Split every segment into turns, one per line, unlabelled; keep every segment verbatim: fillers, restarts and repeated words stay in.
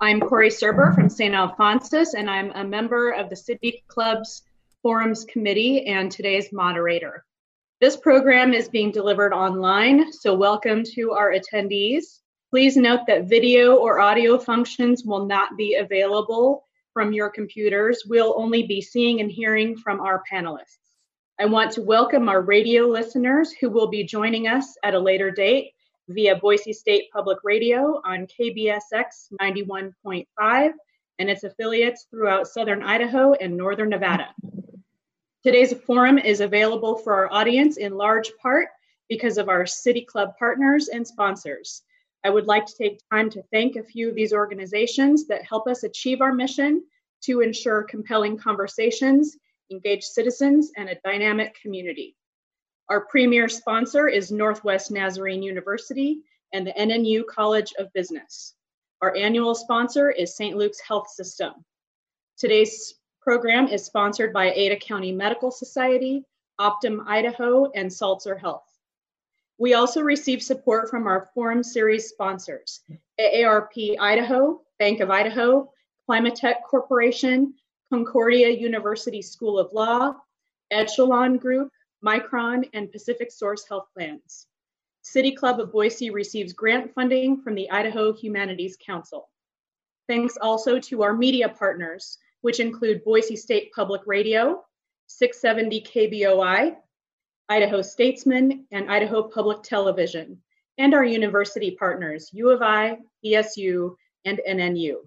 I'm Corey Serber from Saint Alphonsus, and I'm a member of the City Club's Forums Committee and today's moderator. This program is being delivered online, so welcome to our attendees. Please note that video or audio functions will not be available from your computers. We'll only be seeing and hearing from our panelists. I want to welcome our radio listeners who will be joining us at a later date via Boise State Public Radio on K B S X ninety-one point five and its affiliates throughout Southern Idaho and Northern Nevada. Today's forum is available for our audience in large part because of our City Club partners and sponsors. I would like to take time to thank a few of these organizations that help us achieve our mission to ensure compelling conversations, engaged citizens, and a dynamic community. Our premier sponsor is Northwest Nazarene University and the N N U College of Business. Our annual sponsor is Saint Luke's Health System. Today's program is sponsored by Ada County Medical Society, Optum Idaho, and Salzer Health. We also receive support from our Forum Series sponsors, A A R P Idaho, Bank of Idaho, Climatech Corporation, Concordia University School of Law, Echelon Group, Micron, and Pacific Source Health Plans. City Club of Boise receives grant funding from the Idaho Humanities Council. Thanks also to our media partners, which include Boise State Public Radio, six seventy K B O I, Idaho Statesman, and Idaho Public Television, and our university partners, U of I, E S U, and N N U.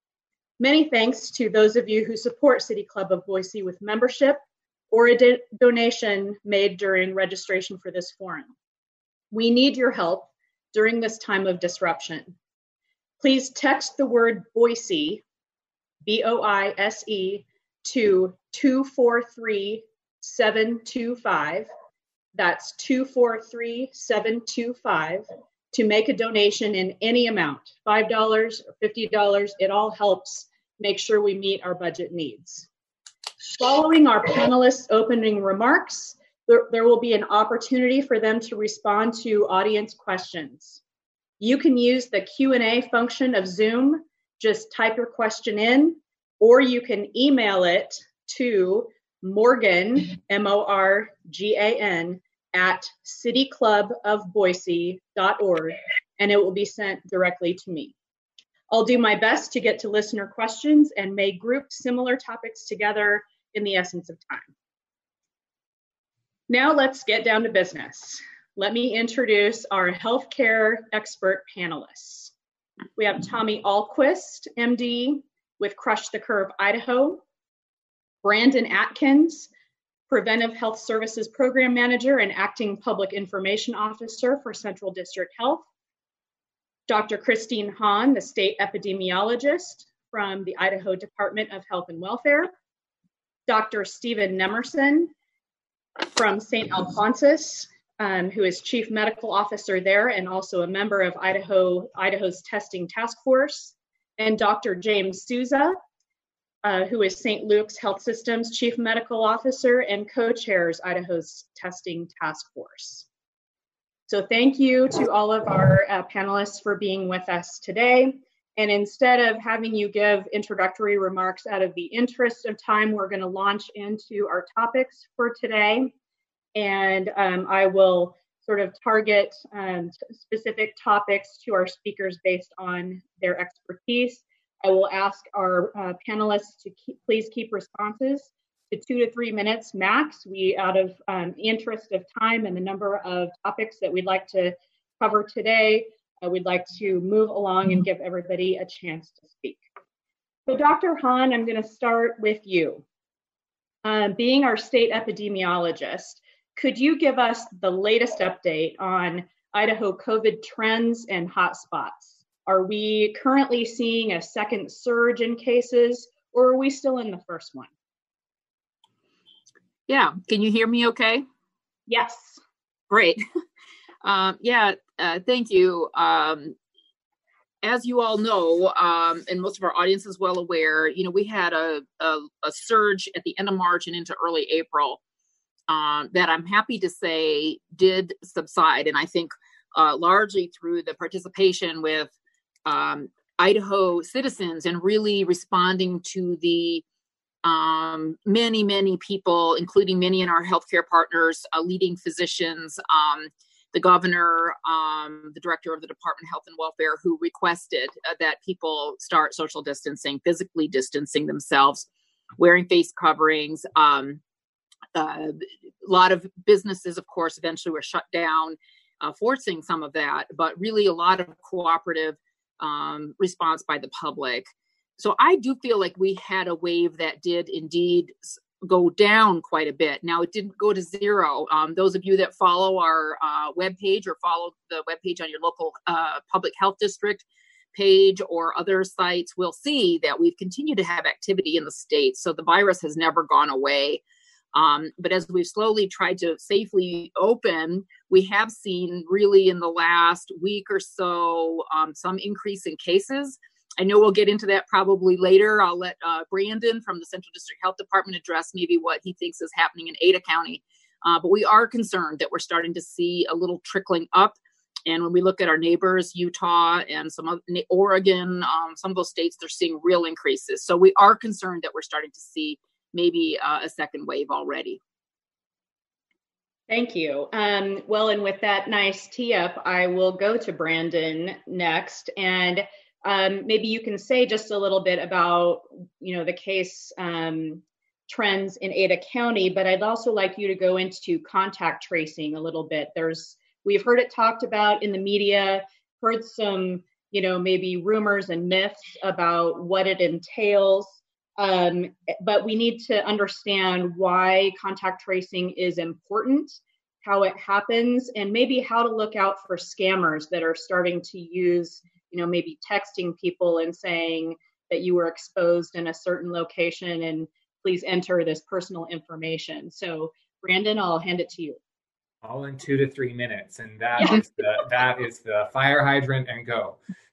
Many thanks to those of you who support City Club of Boise with membership or a do- donation made during registration for this forum. We need your help during this time of disruption. Please text the word Boise, B O I S E, to two four three seven two five. That's two four three seven two five to make a donation in any amount, five dollars or fifty dollars. It all helps make sure we meet our budget needs. Following our panelists' opening remarks, there, there will be an opportunity for them to respond to audience questions. You can use the Q and A function of Zoom. Just type your question in, or you can email it to Morgan, M O R G A N, at city club of boise dot org, and it will be sent directly to me. I'll do my best to get to listener questions and may group similar topics together in the essence of time. Now let's get down to business. Let me introduce our healthcare expert panelists. We have Tommy Ahlquist, M D, with Crush the Curve, Idaho. Brandon Atkins, Preventive Health Services Program Manager and Acting Public Information Officer for Central District Health. Doctor Christine Hahn, the State Epidemiologist from the Idaho Department of Health and Welfare. Doctor Stephen Nemerson from Saint Alphonsus, um, who is Chief Medical Officer there and also a member of Idaho, Idaho's Testing Task Force. And Doctor James Souza, uh, who is Saint Luke's Health System's Chief Medical Officer and co-chairs Idaho's Testing Task Force. So thank you to all of our uh, panelists for being with us today. And instead of having you give introductory remarks out of the interest of time, we're going to launch into our topics for today. And um, I will sort of target um, specific topics to our speakers based on their expertise. I will ask our uh, panelists to keep, please keep responses to two to three minutes max. We, out of um, interest of time and the number of topics that we'd like to cover today, uh, we'd like to move along and give everybody a chance to speak. So Doctor Hahn, I'm going to start with you. Uh, being our state epidemiologist, could you give us the latest update on Idaho COVID trends and hotspots? Are we currently seeing a second surge in cases, or are we still in the first one?
Yeah, can you hear me okay?
Yes.
Great. um, yeah, uh, thank you. Um, as you all know, um, and most of our audience is well aware, you know, we had a, a, a surge at the end of March and into early April um, that I'm happy to say did subside. And I think uh, largely through the participation with um, Idaho citizens and really responding to the um, many, many people, including many in our healthcare partners, uh, leading physicians, um, the governor, um, the director of the Department of Health and Welfare, who requested uh, that people start social distancing, physically distancing themselves, wearing face coverings. Um, uh, a lot of businesses, of course, eventually were shut down, uh, forcing some of that, but really a lot of cooperative um, response by the public. So I do feel like we had a wave that did indeed go down quite a bit. Now, it didn't go to zero. Um, those of you that follow our uh, webpage or follow the webpage on your local uh, public health district page or other sites will see that we've continued to have activity in the state. So the virus has never gone away. Um, but as we've slowly tried to safely open, we have seen really in the last week or so um, some increase in cases. I know we'll get into that probably later. I'll let uh, Brandon from the Central District Health Department address maybe what he thinks is happening in Ada County. Uh, but we are concerned that we're starting to see a little trickling up. And when we look at our neighbors, Utah and some of Oregon, um, some of those states, they're seeing real increases. So we are concerned that we're starting to see maybe uh, a second wave already.
Thank you. Um, well, and with that nice tee up, I will go to Brandon next. And um, maybe you can say just a little bit about, you know, the case um, trends in Ada County, but I'd also like you to go into contact tracing a little bit. There's, we've heard it talked about in the media, heard some, you know, maybe rumors and myths about what it entails. Um, but we need to understand why contact tracing is important, how it happens, and maybe how to look out for scammers that are starting to use, you know, maybe texting people and saying that you were exposed in a certain location and please enter this personal information. So, Brandon, I'll hand it to you.
All in two to three minutes, and that yeah. is the that is the fire hydrant and go.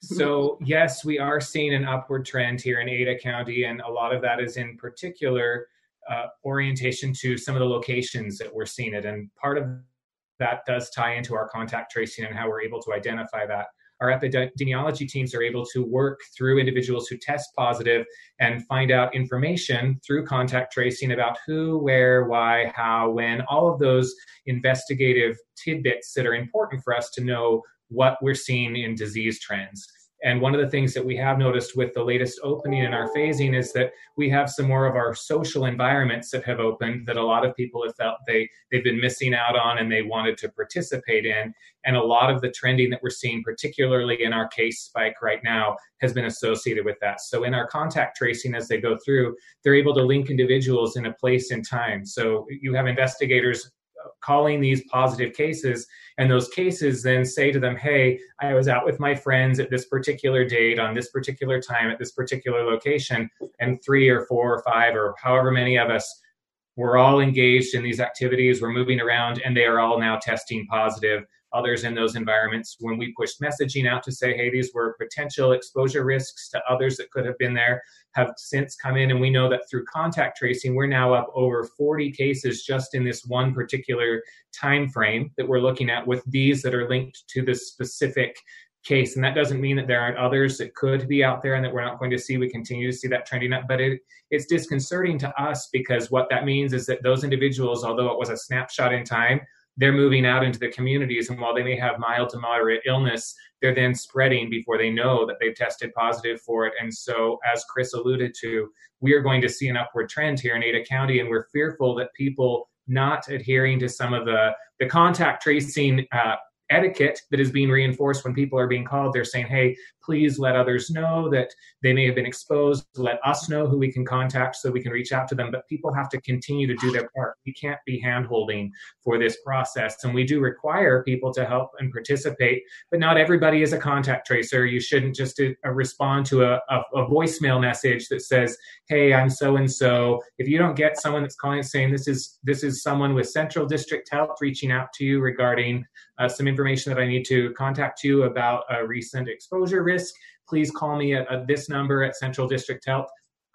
So yes, we are seeing an upward trend here in Ada County, and a lot of that is in particular uh, orientation to some of the locations that we're seeing it. And part of that does tie into our contact tracing and how we're able to identify that. Our epidemiology teams are able to work through individuals who test positive and find out information through contact tracing about who, where, why, how, when, all of those investigative tidbits that are important for us to know what we're seeing in disease trends. And one of the things that we have noticed with the latest opening in our phasing is that we have some more of our social environments that have opened that a lot of people have felt they, they've been missing out on and they wanted to participate in. And a lot of the trending that we're seeing, particularly in our case spike right now, has been associated with that. So in our contact tracing, as they go through, they're able to link individuals in a place and time. So you have investigators calling these positive cases, and those cases then say to them, hey, I was out with my friends at this particular date on this particular time at this particular location, and three or four or five or however many of us were all engaged in these activities, we're moving around, and they are all now testing positive. Others in those environments, when we pushed messaging out to say, hey, these were potential exposure risks to others that could have been there, have since come in. And we know that through contact tracing, we're now up over forty cases just in this one particular time frame that we're looking at with these that are linked to this specific case. And that doesn't mean that there aren't others that could be out there and that we're not going to see. We continue to see that trending up, but it, it's disconcerting to us because what that means is that those individuals, although it was a snapshot in time, they're moving out into the communities, and while they may have mild to moderate illness, they're then spreading before they know that they've tested positive for it. And so, as Chris alluded to, we are going to see an upward trend here in Ada County, and we're fearful that people not adhering to some of the, the contact tracing uh, etiquette that is being reinforced when people are being called. They're saying, hey, please let others know that they may have been exposed. Let us know who we can contact so we can reach out to them. But people have to continue to do their part. We can't be hand-holding for this process. And we do require people to help and participate, but not everybody is a contact tracer. You shouldn't just uh, respond to a, a, a voicemail message that says, hey, I'm so-and-so. If you don't get someone that's calling saying this is this is someone with Central District Health reaching out to you regarding uh, some information that I need to contact you about a recent exposure risk, please call me at, at this number at Central District Health.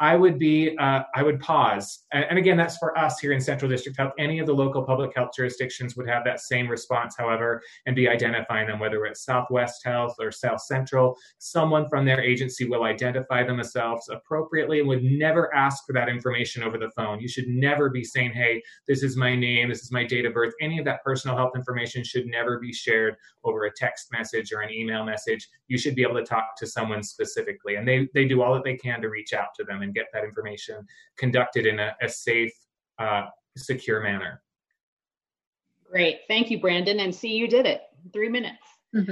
I would be, uh, I would pause. And, and again, that's for us here in Central District Health. Any of the local public health jurisdictions would have that same response, however, and be identifying them, whether it's Southwest Health or South Central. Someone from their agency will identify themselves appropriately and would never ask for that information over the phone. You should never be saying, hey, this is my name, this is my date of birth. Any of that personal health information should never be shared over a text message or an email message. You should be able to talk to someone specifically, and they, they do all that they can to reach out to them and get that information conducted in a, a safe, uh, secure manner.
Great. Thank you, Brandon. And see, you did it. Three minutes.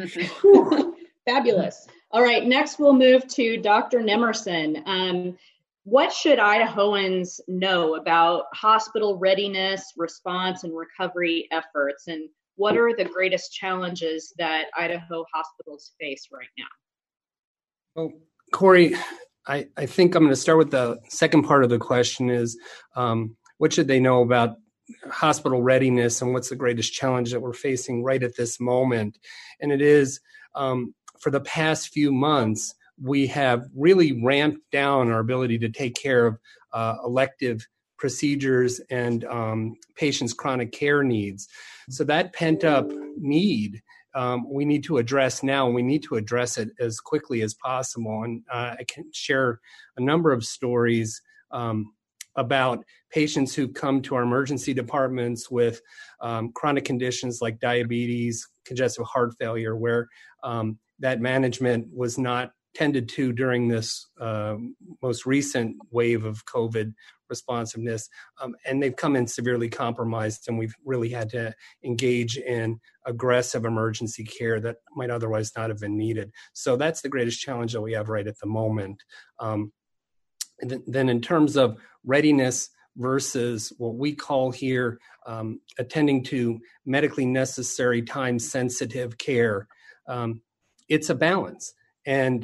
Fabulous. All right. Next, we'll move to Doctor Nemerson. Um, what should Idahoans know about hospital readiness, response, and recovery efforts? And what are the greatest challenges that Idaho hospitals face right now?
Well, Corey, I, I think I'm going to start with the second part of the question is, um, what should they know about hospital readiness and what's the greatest challenge that we're facing right at this moment? And it is, um, for the past few months, we have really ramped down our ability to take care of uh, elective procedures and um, patients' chronic care needs. So that pent-up need Um, we need to address now, and we need to address it as quickly as possible. And uh, I can share a number of stories um, about patients who come to our emergency departments with um, chronic conditions like diabetes, congestive heart failure, where um, that management was not tended to during this uh, most recent wave of COVID responsiveness. Um, and they've come in severely compromised, and we've really had to engage in aggressive emergency care that might otherwise not have been needed. So that's the greatest challenge that we have right at the moment. Um, and th- then in terms of readiness versus what we call here um, attending to medically necessary time-sensitive care, um, it's a balance. And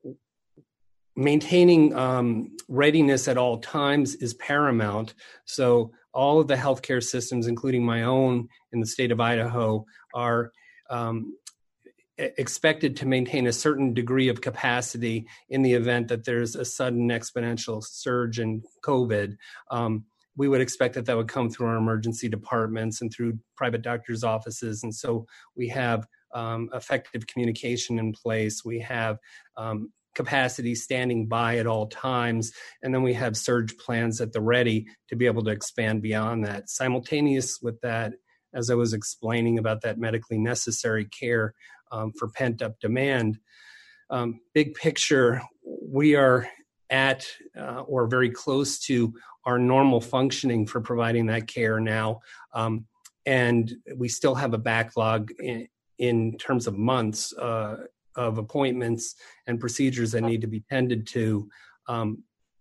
maintaining um, readiness at all times is paramount. So all of the healthcare systems, including my own in the state of Idaho, are um, expected to maintain a certain degree of capacity in the event that there's a sudden exponential surge in COVID. Um, we would expect that that would come through our emergency departments and through private doctors' offices. And so we have um, effective communication in place. We have um, capacity standing by at all times. And then we have surge plans at the ready to be able to expand beyond that. Simultaneous with that, as I was explaining about that medically necessary care um, for pent-up demand, um, big picture, we are at uh, or very close to our normal functioning for providing that care now. Um, and we still have a backlog in, in terms of months uh, of appointments and procedures that need to be tended to. Um,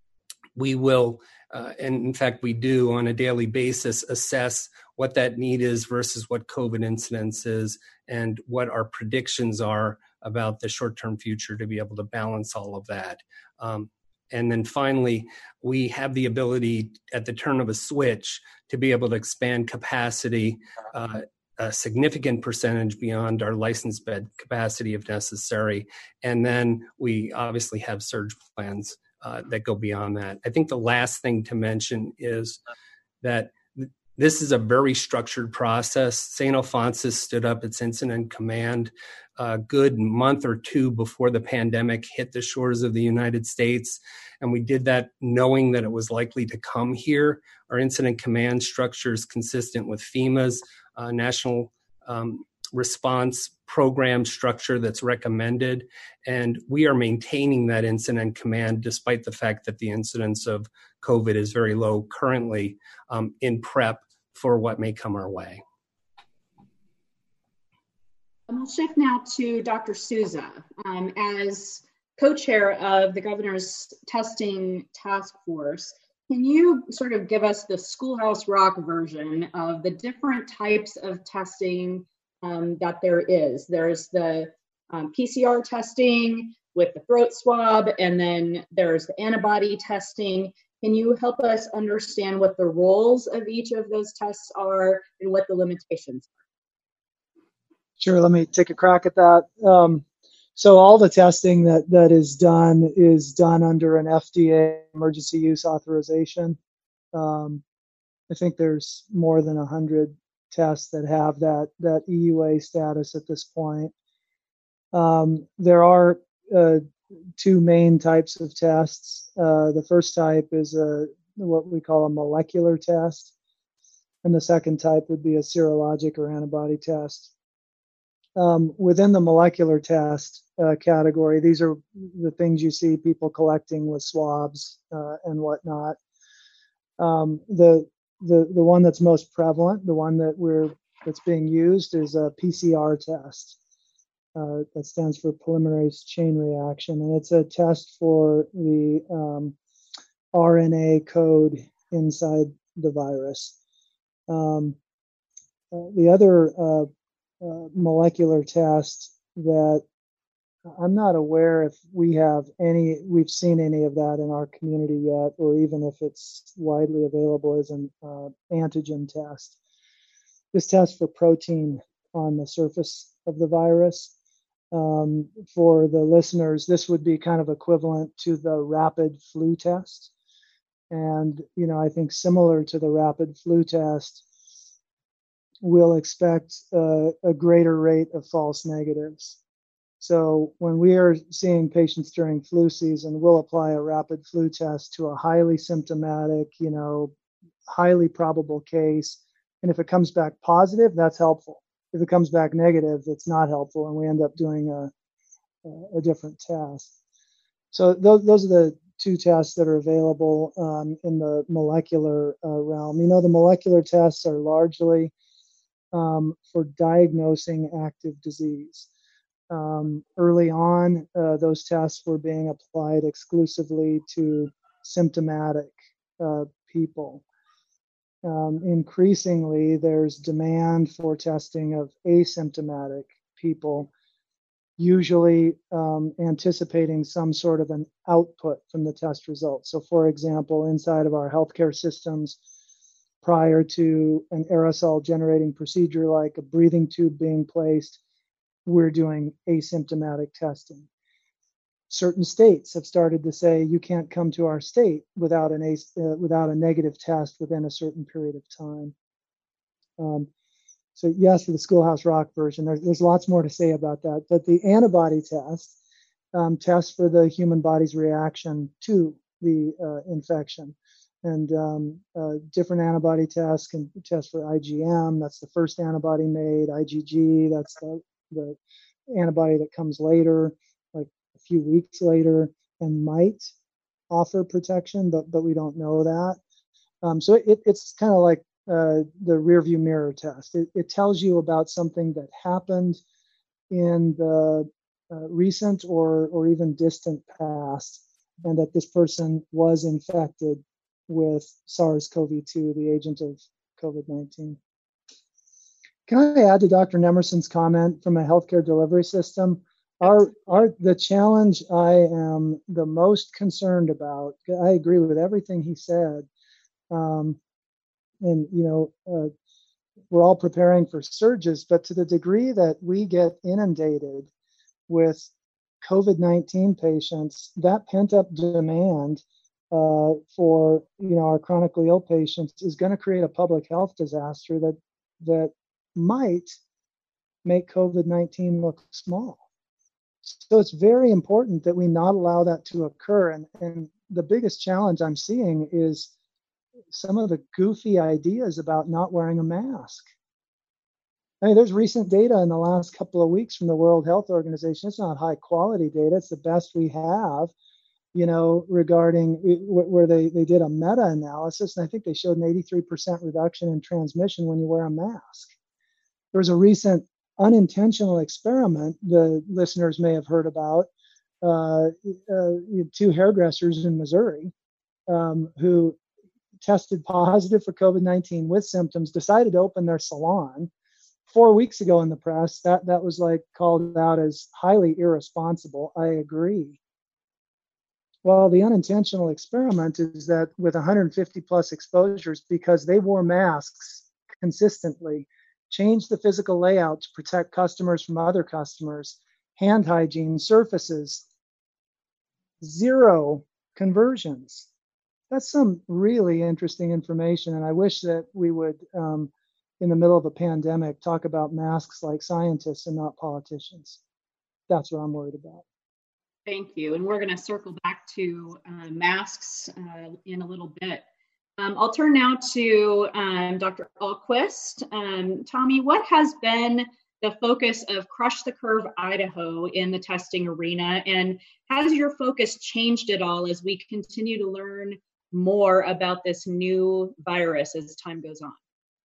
we will, uh, and in fact we do on a daily basis, assess what that need is versus what COVID incidence is and what our predictions are about the short-term future to be able to balance all of that. Um, and then finally, we have the ability at the turn of a switch to be able to expand capacity uh, a significant percentage beyond our licensed bed capacity if necessary. And then we obviously have surge plans uh, that go beyond that. I think the last thing to mention is that th- this is a very structured process. Saint Alphonsus stood up its incident command a good month or two before the pandemic hit the shores of the United States. And we did that knowing that it was likely to come here. Our incident command structure is consistent with FEMA's Uh, national um, response program structure that's recommended. And we are maintaining that incident command despite the fact that the incidence of COVID is very low currently um, in prep for what may come our way.
And we'll shift now to Doctor Souza. Um, as co-chair of the governor's testing task force, can you sort of give us the Schoolhouse Rock version of the different types of testing um, that there is? There's the um, P C R testing with the throat swab, and then there's the antibody testing. Can you help us understand what the roles of each of those tests are and what the limitations are?
Sure, let me take a crack at that. Um, So all the testing that, that is done is done under an F D A emergency use authorization. Um, I think there's more than one hundred tests that have that, that E U A status at this point. Um, there are uh, two main types of tests. Uh, the first type is a what we call a molecular test, and the second type would be a serologic or antibody test. Um, within the molecular test uh, category, these are the things you see people collecting with swabs uh, and whatnot. Um, the the the one that's most prevalent, the one that we're that's being used, is a P C R test. Uh, that stands for polymerase chain reaction, and it's a test for the um, R N A code inside the virus. Um, uh, the other uh, uh, molecular test that I'm not aware if we have any, we've seen any of that in our community yet, or even if it's widely available, is an uh, antigen test. This tests for protein on the surface of the virus. Um, for the listeners, this would be kind of equivalent to the rapid flu test. And, you know, I think similar to the rapid flu test, we'll expect uh, a greater rate of false negatives. So when we are seeing patients during flu season, we'll apply a rapid flu test to a highly symptomatic, you know, highly probable case. And if it comes back positive, that's helpful. If it comes back negative, it's not helpful, and we end up doing a, a different test. So those, those are the two tests that are available um, in the molecular uh, realm. You know, the molecular tests are largely um, for diagnosing active disease. Um, early on, uh, those tests were being applied exclusively to symptomatic uh, people. Um, increasingly, there's demand for testing of asymptomatic people, usually um, anticipating some sort of an output from the test results. So, for example, inside of our healthcare systems, prior to an aerosol generating procedure like a breathing tube being placed, we're doing asymptomatic testing. Certain states have started to say you can't come to our state without an uh, without a negative test within a certain period of time. Um, so yes, for the Schoolhouse Rock version, there's, there's lots more to say about that. But the antibody test um, tests for the human body's reaction to the uh, infection. And um, uh, different antibody tests can test for I G M, that's the first antibody made, I G G, that's the, the antibody that comes later, like a few weeks later, and might offer protection, but but we don't know that. Um, so it, it's kind of like uh, the rear view mirror test. It, it tells you about something that happened in the uh, recent or or even distant past, and that this person was infected with SARS CoV two, the agent of COVID nineteen. Can I add to Doctor Nemerson's comment from a healthcare delivery system? Our, our, the challenge I am the most concerned about, I agree with everything he said. Um, and, you know, uh, we're all preparing for surges, but to the degree that we get inundated with COVID nineteen patients, that pent-up demand uh, for, you know, our chronically ill patients is going to create a public health disaster that that might make COVID nineteen look small. So it's very important that we not allow that to occur. And, and the biggest challenge I'm seeing is some of the goofy ideas about not wearing a mask. I mean, there's recent data in the last couple of weeks from the World Health Organization. It's not high quality data. It's the best we have, you know, regarding where they, they did a meta-analysis. And I think they showed an eighty-three percent reduction in transmission when you wear a mask. There was a recent unintentional experiment the listeners may have heard about, uh, uh, two hairdressers in Missouri um, who tested positive for COVID nineteen with symptoms, decided to open their salon. Four weeks ago in the press, that, that was like called out as highly irresponsible. I agree. Well, the unintentional experiment is that with one hundred fifty plus exposures, because they wore masks consistently, changed the physical layout to protect customers from other customers, hand hygiene surfaces, zero conversions. That's some really interesting information, and I wish that we would, um, in the middle of a pandemic, talk about masks like scientists and not politicians. That's what I'm worried about.
Thank you. And we're going to circle back to uh, masks uh, in a little bit. Um, I'll turn now to um, Doctor Ahlquist. Um, Tommy, what has been the focus of Crush the Curve Idaho in the testing arena, and has your focus changed at all as we continue to learn more about this new virus as time goes on?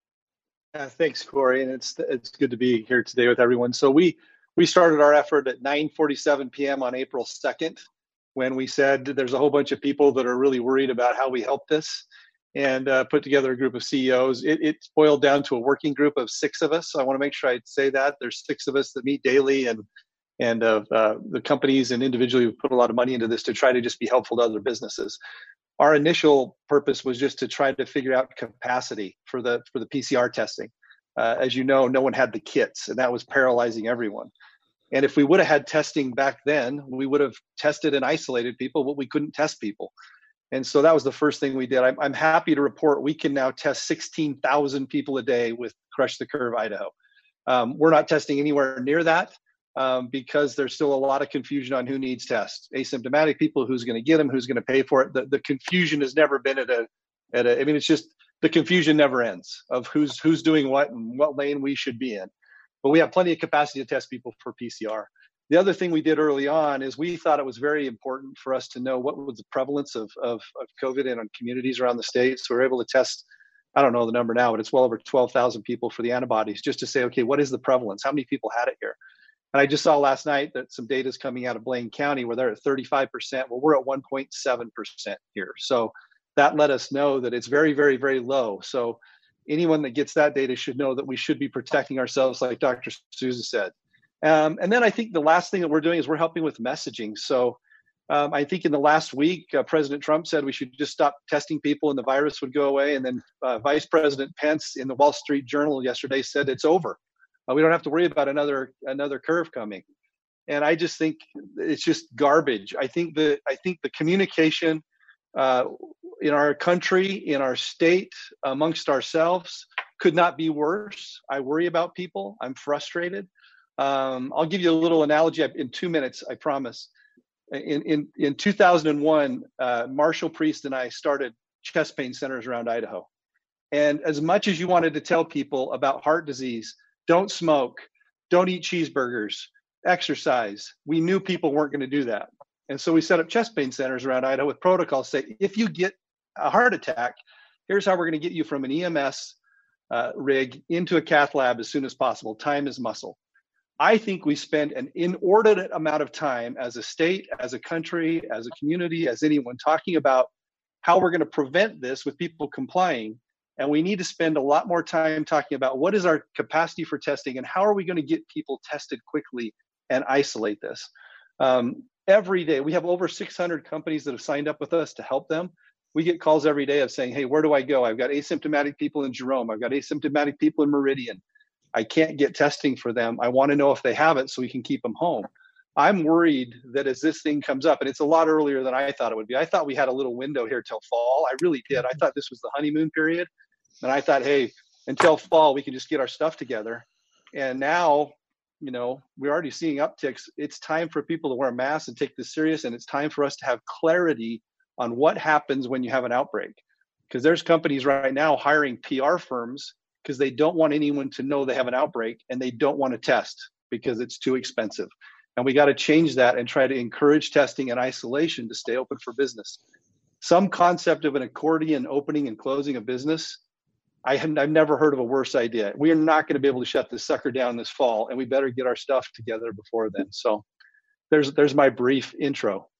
Uh, thanks, Corey, and it's it's good to be here today with everyone. So we we started our effort at nine forty-seven p.m. on April second, when we said there's a whole bunch of people that are really worried about how we help this, and uh, put together a group of C E Os. It, it boiled down to a working group of six of us. So I want to make sure I say that there's six of us that meet daily, and and uh, uh, the companies and individually who put a lot of money into this to try to just be helpful to other businesses. Our initial purpose was just to try to figure out capacity for the for the P C R testing. Uh, as you know, no one had the kits, and that was paralyzing everyone. And if we would have had testing back then, we would have tested and isolated people, but we couldn't test people. And so that was the first thing we did. I'm, I'm happy to report we can now test sixteen thousand people a day with Crush the Curve Idaho. Um, we're not testing anywhere near that. Um, because there's still a lot of confusion on who needs tests. Asymptomatic people, who's going to get them, who's going to pay for it. The, the confusion has never been at a, at a, I mean, it's just, the confusion never ends of who's who's doing what and what lane we should be in. But we have plenty of capacity to test people for P C R. The other thing we did early on is we thought it was very important for us to know what was the prevalence of, of, of COVID in communities around the state. So we were able to test, I don't know the number now, but it's well over twelve thousand people for the antibodies, just to say, okay, what is the prevalence? How many people had it here? And I just saw last night that some data is coming out of Blaine County where they're at thirty-five percent. Well, we're at one point seven percent here. So that let us know that it's very, very, very low. So anyone that gets that data should know that we should be protecting ourselves, like Doctor Souza said. Um, and then I think the last thing that we're doing is we're helping with messaging. So um, I think in the last week, uh, President Trump said we should just stop testing people and the virus would go away. And then uh, Vice President Pence in the Wall Street Journal yesterday said it's over. Uh, we don't have to worry about another another curve coming. And I just think it's just garbage. I think the I think the communication uh, in our country, in our state, amongst ourselves, could not be worse. I worry about people. I'm frustrated. Um, I'll give you a little analogy in two minutes, I promise. In in in two thousand one, uh, Marshall Priest and I started chest pain centers around Idaho. And as much as you wanted to tell people about heart disease, don't smoke, don't eat cheeseburgers, exercise, we knew people weren't going to do that. And so we set up chest pain centers around Idaho with protocols say, if you get a heart attack, here's how we're going to get you from an E M S uh, rig into a cath lab as soon as possible. Time is muscle. I think we spend an inordinate amount of time as a state, as a country, as a community, as anyone talking about how we're going to prevent this with people complying. And we need to spend a lot more time talking about what is our capacity for testing and how are we going to get people tested quickly and isolate this. Um, every day, we have over six hundred companies that have signed up with us to help them. We get calls every day of saying, hey, where do I go? I've got asymptomatic people in Jerome. I've got asymptomatic people in Meridian. I can't get testing for them. I want to know if they have it so we can keep them home. I'm worried that as this thing comes up, and it's a lot earlier than I thought it would be. I thought we had a little window here till fall. I really did. I thought this was the honeymoon period. And I thought, hey, until fall, we can just get our stuff together. And now, you know, we're already seeing upticks. It's time for people to wear masks and take this serious. And it's time for us to have clarity on what happens when you have an outbreak. Because there's companies right now hiring P R firms because they don't want anyone to know they have an outbreak and they don't want to test because it's too expensive. And we got to change that and try to encourage testing and isolation to stay open for business. Some concept of an accordion opening and closing a business, I have, I've never heard of a worse idea. We are not going to be able to shut this sucker down this fall, and we better get our stuff together before then. So there's there's my brief intro.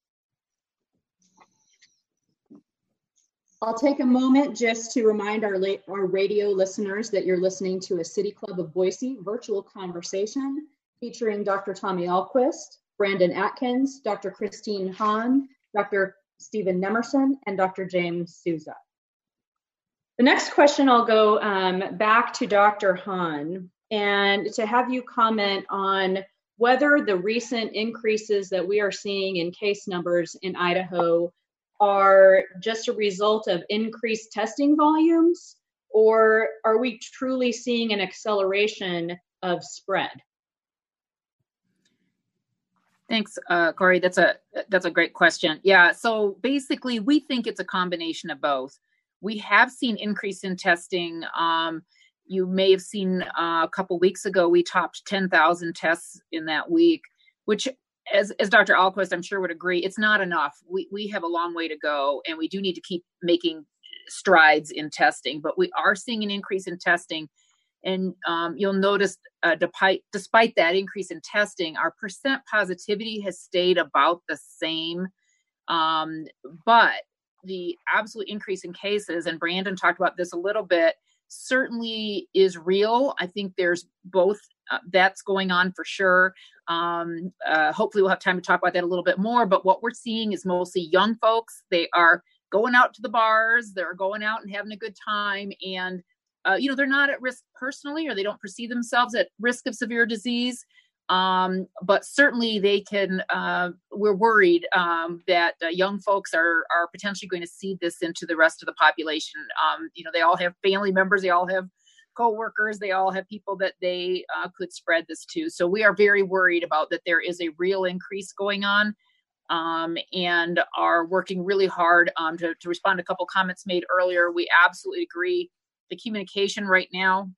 I'll take a moment just to remind our, la- our radio listeners that you're listening to a City Club of Boise virtual conversation featuring Doctor Tommy Ahlquist, Brandon Atkins, Doctor Christine Hahn, Doctor Stephen Nemerson, and Doctor James Souza. The next question, I'll go um, back to Doctor Hahn and to have you comment on whether the recent increases that we are seeing in case numbers in Idaho are just a result of increased testing volumes, or are we truly seeing an acceleration of spread?
Thanks, uh, Corey. That's a that's a great question. Yeah, so basically, we think it's a combination of both. We have seen increase in testing. Um, you may have seen uh, a couple weeks ago, we topped ten thousand tests in that week, which, as as Doctor Ahlquist, I'm sure would agree, it's not enough. We we have a long way to go, and we do need to keep making strides in testing. But we are seeing an increase in testing. And um, you'll notice, uh, despite, despite that increase in testing, our percent positivity has stayed about the same. Um, but the absolute increase in cases, and Brandon talked about this a little bit, certainly is real. I think there's both. Uh, that's going on for sure. Um, uh, hopefully we'll have time to talk about that a little bit more. But what we're seeing is mostly young folks. They are going out to the bars. They're going out and having a good time. And Uh, you know, they're not at risk personally, or they don't perceive themselves at risk of severe disease. Um, but certainly they can, uh, we're worried um, that uh, young folks are are potentially going to seed this into the rest of the population. Um, you know, they all have family members, they all have co-workers, they all have people that they uh, could spread this to. So we are very worried about that there is a real increase going on, um, and are working really hard um, to, to respond to a couple comments made earlier. We absolutely agree. The communication right now,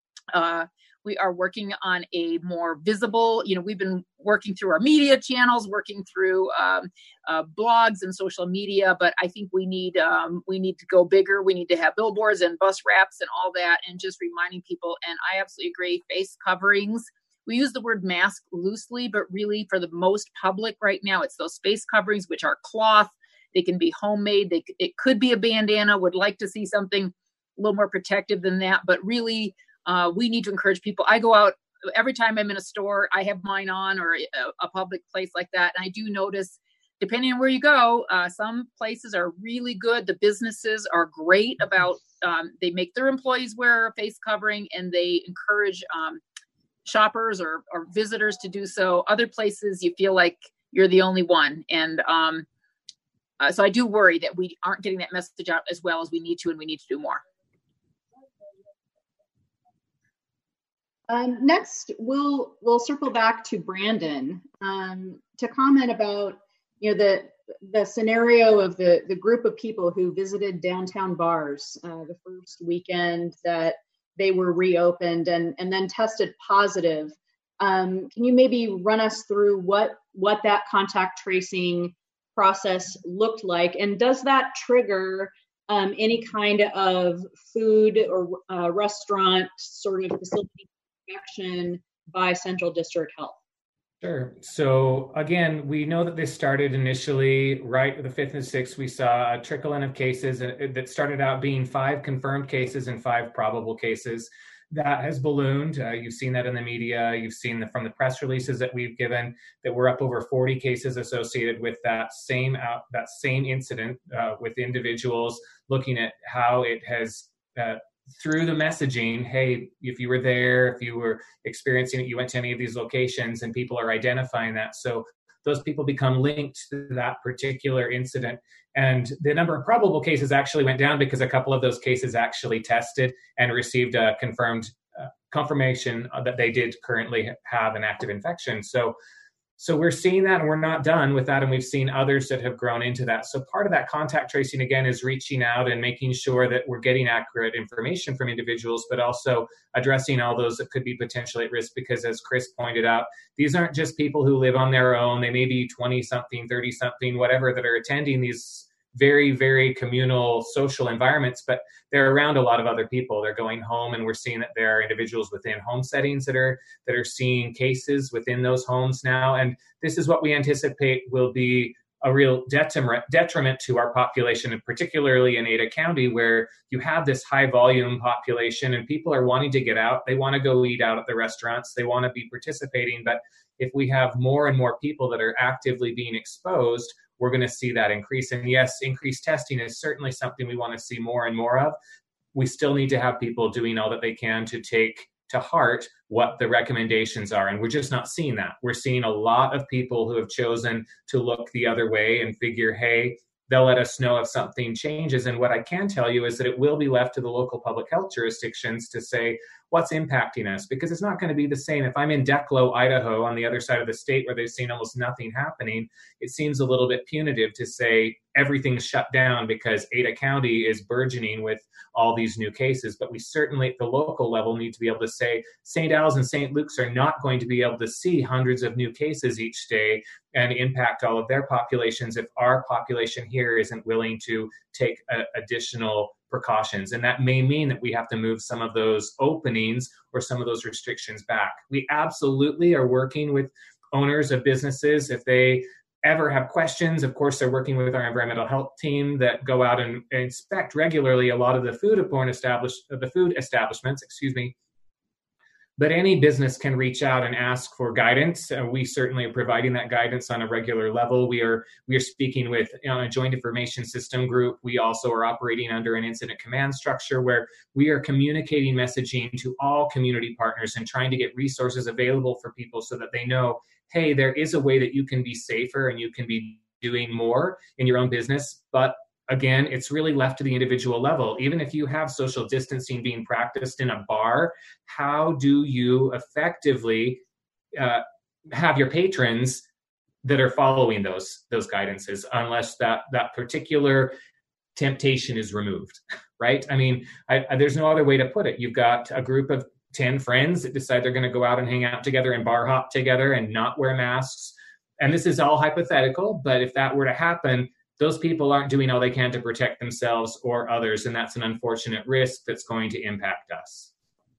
uh, we are working on a more visible, you know, we've been working through our media channels, working through um, uh, blogs and social media, but I think we need um, we need to go bigger. We need to have billboards and bus wraps and all that, and just reminding people. And I absolutely agree, face coverings. We use the word mask loosely, but really for the most public right now, it's those face coverings, which are cloth. They can be homemade. They, it could be a bandana. Would like to see something a little more protective than that, but really uh, we need to encourage people. I go out every time I'm in a store, I have mine on, or a, a public place like that. And I do notice, depending on where you go, uh, some places are really good. The businesses are great about, um, they make their employees wear a face covering, and they encourage um, shoppers or, or visitors to do so. Other places you feel like you're the only one. And um, uh, so I do worry that we aren't getting that message out as well as we need to, and we need to do more.
Um, next, we'll we'll circle back to Brandon um, to comment about, you know, the the scenario of the the group of people who visited downtown bars uh, the first weekend that they were reopened and and then tested positive. Um, can you maybe run us through what what that contact tracing process looked like, and does that trigger um, any kind of food or uh, restaurant sort of facility inspection by Central District Health?
Sure. So again, we know that this started initially right the fifth and sixth. We saw a trickle in of cases that started out being five confirmed cases and five probable cases. That has ballooned. Uh, you've seen that in the media. You've seen the, from the press releases that we've given that we're up over forty cases associated with that same out, that same incident uh, with individuals, looking at how it has uh, through the messaging, hey, if you were there, if you were experiencing it, you went to any of these locations, and people are identifying that. So those people become linked to that particular incident. And the number of probable cases actually went down because a couple of those cases actually tested and received a confirmed uh, confirmation that they did currently have an active infection. So So we're seeing that, and we're not done with that. And we've seen others that have grown into that. So part of that contact tracing, again, is reaching out and making sure that we're getting accurate information from individuals, but also addressing all those that could be potentially at risk. Because as Chris pointed out, these aren't just people who live on their own. They may be twenty something, thirty something, whatever, that are attending these very, very communal social environments, but they're around a lot of other people. They're going home, and we're seeing that there are individuals within home settings that are that are seeing cases within those homes now. And this is what we anticipate will be a real detriment detriment to our population, and particularly in Ada County, where you have this high volume population and people are wanting to get out. They want to go eat out at the restaurants. They want to be participating. But if we have more and more people that are actively being exposed, we're going to see that increase. And yes, increased testing is certainly something we want to see more and more of. We still need to have people doing all that they can to take to heart what the recommendations are. And we're just not seeing that. We're seeing a lot of people who have chosen to look the other way and figure, hey, they'll let us know if something changes. And what I can tell you is that it will be left to the local public health jurisdictions to say what's impacting us, because it's not going to be the same. If I'm in Declo, Idaho, on the other side of the state where they've seen almost nothing happening, it seems a little bit punitive to say everything's shut down because Ada County is burgeoning with all these new cases. But we certainly at the local level need to be able to say Saint Al's and Saint Luke's are not going to be able to see hundreds of new cases each day and impact all of their populations if our population here isn't willing to take uh, additional precautions. And that may mean that we have to move some of those openings or some of those restrictions back. We absolutely are working with owners of businesses. If they ever have questions, of course, they're working with our environmental health team that go out and inspect regularly a lot of the food-borne established, the food establishments, excuse me. But any business can reach out and ask for guidance. Uh, we certainly are providing that guidance on a regular level. We are we are speaking with you know, a joint information system group. We also are operating under an incident command structure where we are communicating messaging to all community partners and trying to get resources available for people so that they know, hey, there is a way that you can be safer and you can be doing more in your own business. But again, it's really left to the individual level. Even if you have social distancing being practiced in a bar, how do you effectively uh, have your patrons that are following those those guidances, unless that that particular temptation is removed, right? I mean, I, I, there's no other way to put it. You've got a group of ten friends that decide they're going to go out and hang out together and bar hop together and not wear masks. And this is all hypothetical, but if that were to happen, those people aren't doing all they can to protect themselves or others, and that's an unfortunate risk that's going to impact us.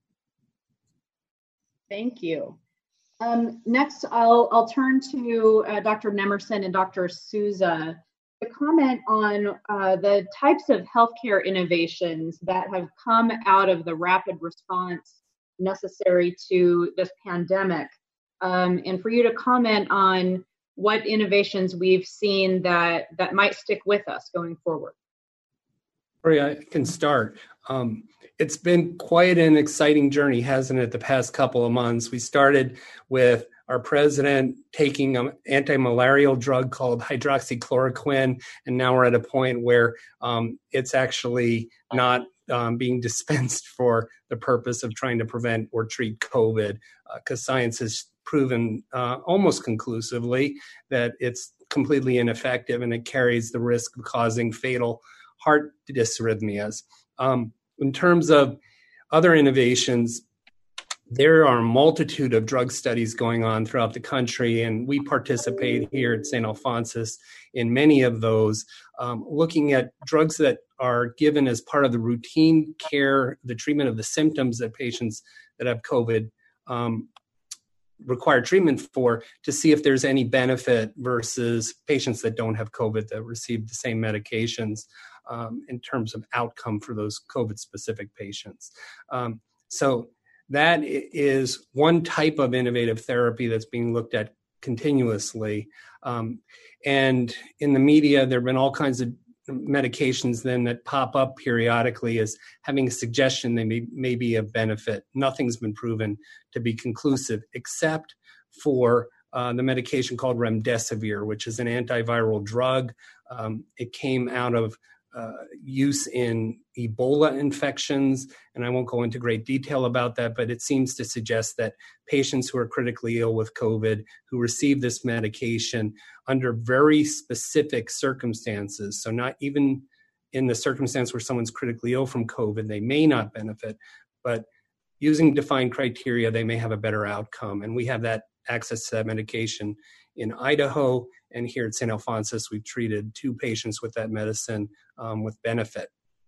Thank you. Um, next, I'll, I'll turn to uh, Doctor Nemerson and Doctor Souza to comment on uh, the types of healthcare innovations that have come out of the rapid response necessary to this pandemic, um, and for you to comment on what innovations we've seen that, that might stick with us going forward.
Sorry, I can start. Um, it's been quite an exciting journey, hasn't it, the past couple of months? We started with our president taking an anti-malarial drug called hydroxychloroquine, and now we're at a point where um, it's actually not um, being dispensed for the purpose of trying to prevent or treat COVID, because uh, science has proven uh, almost conclusively that it's completely ineffective and it carries the risk of causing fatal heart dysrhythmias. Um, in terms of other innovations, there are a multitude of drug studies going on throughout the country, and we participate here at Saint Alphonsus in many of those, um, looking at drugs that are given as part of the routine care, the treatment of the symptoms that patients that have COVID um, require treatment for, to see if there's any benefit versus patients that don't have COVID that receive the same medications um, in terms of outcome for those COVID-specific patients. Um, so that is one type of innovative therapy that's being looked at continuously. Um, and in the media, there have been all kinds of medications then that pop up periodically as having a suggestion they may, may be of benefit. Nothing's been proven to be conclusive except for uh, the medication called remdesivir, which is an antiviral drug. Um, it came out of uh, use in Ebola infections, and I won't go into great detail about that, but it seems to suggest that patients who are critically ill with COVID who receive this medication under very specific circumstances, so not even in the circumstance where someone's critically ill from COVID, they may not benefit, but using defined criteria, they may have a better outcome. And we have that access to that medication in Idaho, and here at Saint Alphonsus, we've treated two patients with that medicine um, with benefit.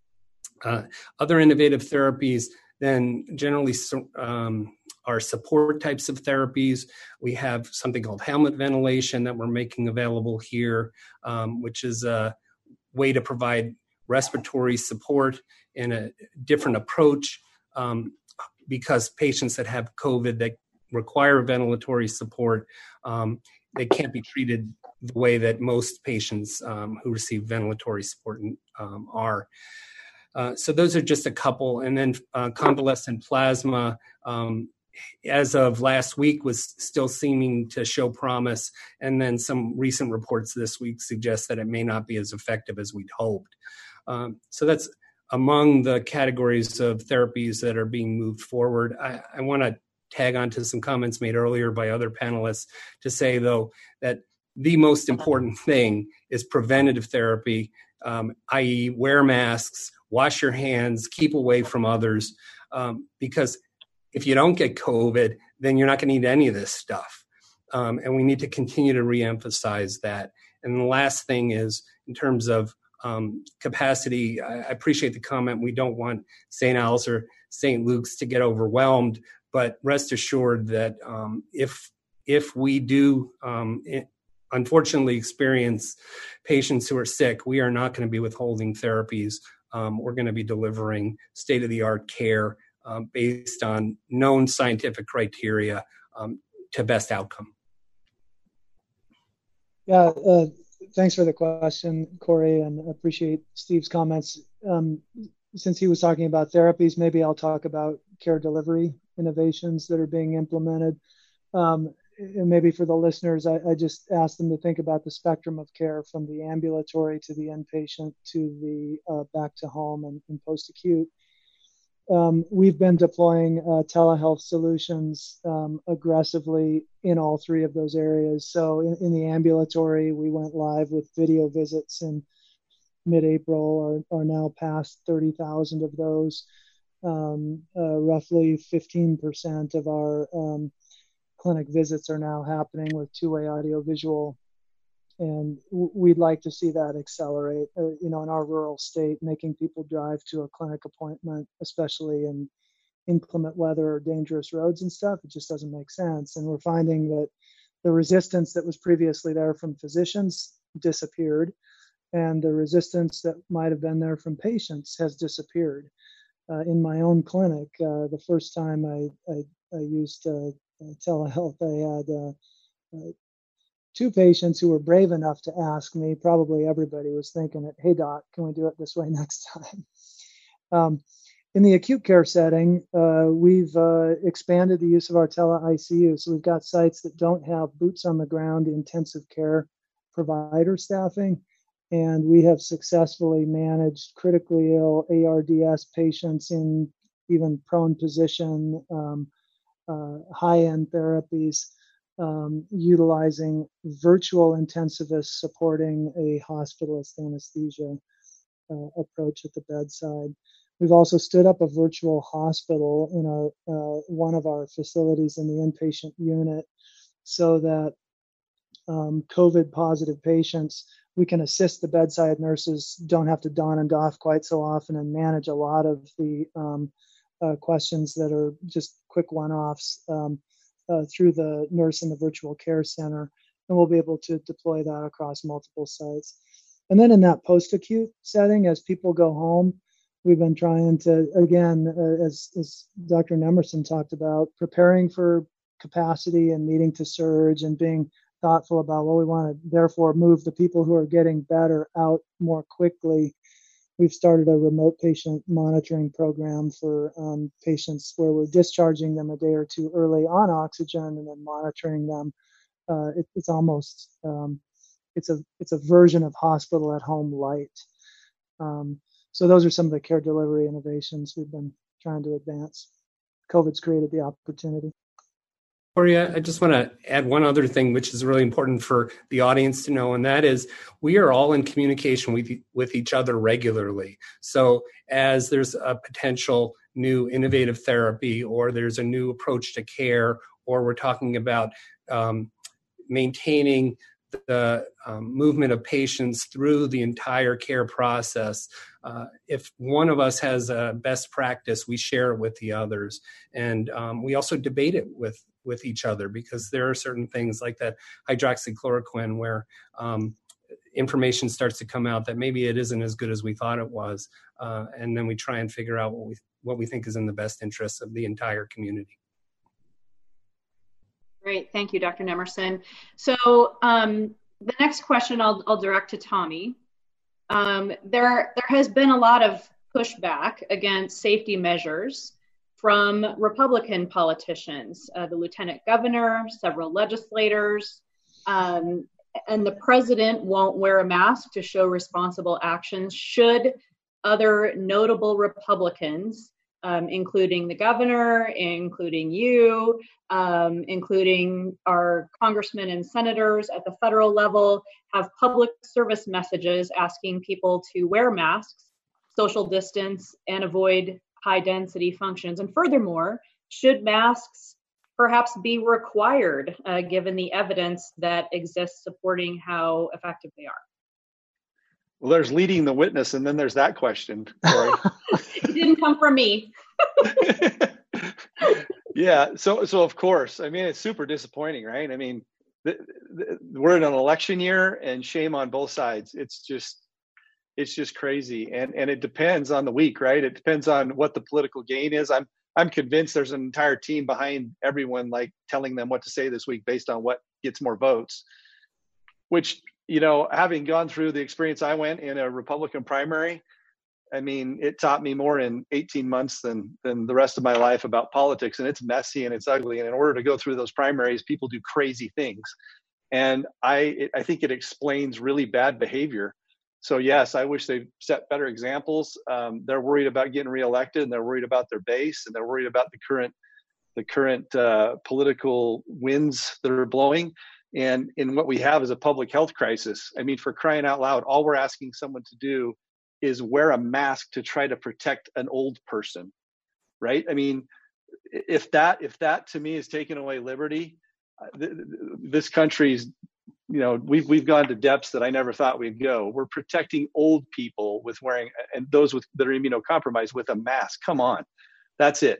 Uh, other innovative therapies then generally um, are support types of therapies. We have something called helmet ventilation that we're making available here, um, which is a way to provide respiratory support in a different approach um, because patients that have COVID that require ventilatory support, um, they can't be treated the way that most patients um, who receive ventilatory support um, are. Uh, so those are just a couple. And then uh, convalescent plasma, um, as of last week, was still seeming to show promise. And then some recent reports this week suggest that it may not be as effective as we'd hoped. Um, so that's among the categories of therapies that are being moved forward. I, I want to tag on to some comments made earlier by other panelists to say, though, that the most important thing is preventative therapy, um, that is wear masks, wash your hands, keep away from others, um, because if you don't get COVID, then you're not going to need any of this stuff. Um, and we need to continue to reemphasize that. And the last thing is, in terms of um, capacity, I, I appreciate the comment. We don't want Saint Al's or Saint Luke's to get overwhelmed, but rest assured that um, if if we do um, it, unfortunately experience patients who are sick, we are not going to be withholding therapies. Um, we're going to be delivering state-of-the-art care um, based on known scientific criteria um, to best outcome.
Yeah, uh, thanks for the question, Corey, and appreciate Steve's comments. Um, since he was talking about therapies, maybe I'll talk about care delivery innovations that are being implemented. Um, and maybe for the listeners, I, I just asked them to think about the spectrum of care from the ambulatory to the inpatient to the uh, back to home and, and post-acute. Um, we've been deploying uh, telehealth solutions um, aggressively in all three of those areas. So in, in the ambulatory, we went live with video visits in mid-April, are, are now past thirty thousand of those. Um, uh, roughly fifteen percent of our um, clinic visits are now happening with two-way audio-visual, and w- we'd like to see that accelerate. Uh, you know, in our rural state, making people drive to a clinic appointment, especially in inclement weather or dangerous roads and stuff, it just doesn't make sense. And we're finding that the resistance that was previously there from physicians disappeared, and the resistance that might have been there from patients has disappeared. Uh, in my own clinic, uh, the first time I, I, I used uh, uh, telehealth, I had uh, uh, two patients who were brave enough to ask me. Probably everybody was thinking it, hey doc, can we do it this way next time? Um, in the acute care setting, uh, we've uh, expanded the use of our tele-I C U. So we've got sites that don't have boots on the ground intensive care provider staffing. And we have successfully managed critically ill A R D S patients in even prone position, um, uh, high-end therapies, um, utilizing virtual intensivists supporting a hospitalist anesthesia uh, approach at the bedside. We've also stood up a virtual hospital in our uh, one of our facilities in the inpatient unit so that um, COVID positive patients, we can assist the bedside nurses, don't have to don and doff quite so often, and manage a lot of the um, uh, questions that are just quick one-offs um, uh, through the nurse in the virtual care center. And we'll be able to deploy that across multiple sites. And then in that post-acute setting, as people go home, we've been trying to, again, uh, as, as Doctor Nemerson talked about, preparing for capacity and needing to surge and being thoughtful about, well, we want to therefore move the people who are getting better out more quickly. We've started a remote patient monitoring program for um, patients where we're discharging them a day or two early on oxygen and then monitoring them. Uh, it, it's almost, um, it's a it's a version of hospital at home light. Um, so those are some of the care delivery innovations we've been trying to advance. COVID's created the opportunity.
Corey, I just want to add one other thing, which is really important for the audience to know, and that is we are all in communication with, with each other regularly. So as there's a potential new innovative therapy, or there's a new approach to care, or we're talking about um, maintaining the um, movement of patients through the entire care process. Uh, if one of us has a best practice, we share it with the others. And um, we also debate it with, with each other, because there are certain things like that hydroxychloroquine where um, information starts to come out that maybe it isn't as good as we thought it was. Uh, and then we try and figure out what we, what we think is in the best interest of the entire community.
Great, thank you, Doctor Nemerson. So um, the next question I'll, I'll direct to Tommy. Um, there, there has been a lot of pushback against safety measures from Republican politicians, uh, the lieutenant governor, several legislators, um, and the president won't wear a mask to show responsible actions should other notable Republicans, um, including the governor, including you, um, including our congressmen and senators at the federal level, have public service messages asking people to wear masks, social distance, and avoid high density functions. And furthermore, should masks perhaps be required, uh, given the evidence that exists supporting how effective they are?
Well, there's leading the witness, and then there's that question, Corey.
It didn't come from me.
Yeah, so so of course, I mean, it's super disappointing, right? I mean, th- th- we're in an election year, and shame on both sides. It's just, it's just crazy, and and it depends on the week, right? It depends on what the political gain is. I'm I'm convinced there's an entire team behind everyone, like telling them what to say this week based on what gets more votes. Which, you know, having gone through the experience I went in a Republican primary, I mean, it taught me more in eighteen months than than the rest of my life about politics, and it's messy and it's ugly. And in order to go through those primaries, people do crazy things, and I it, I think it explains really bad behavior. So yes, I wish they set better examples. Um, they're worried about getting reelected, and they're worried about their base, and they're worried about the current the current uh, political winds that are blowing. And in what we have is a public health crisis. I mean, for crying out loud, all we're asking someone to do is wear a mask to try to protect an old person, right? I mean, if that if that to me is taking away liberty, th- th- this country's, you know, we've we've gone to depths that I never thought we'd go. We're protecting old people with wearing, and those with that are immunocompromised with a mask. Come on, that's it.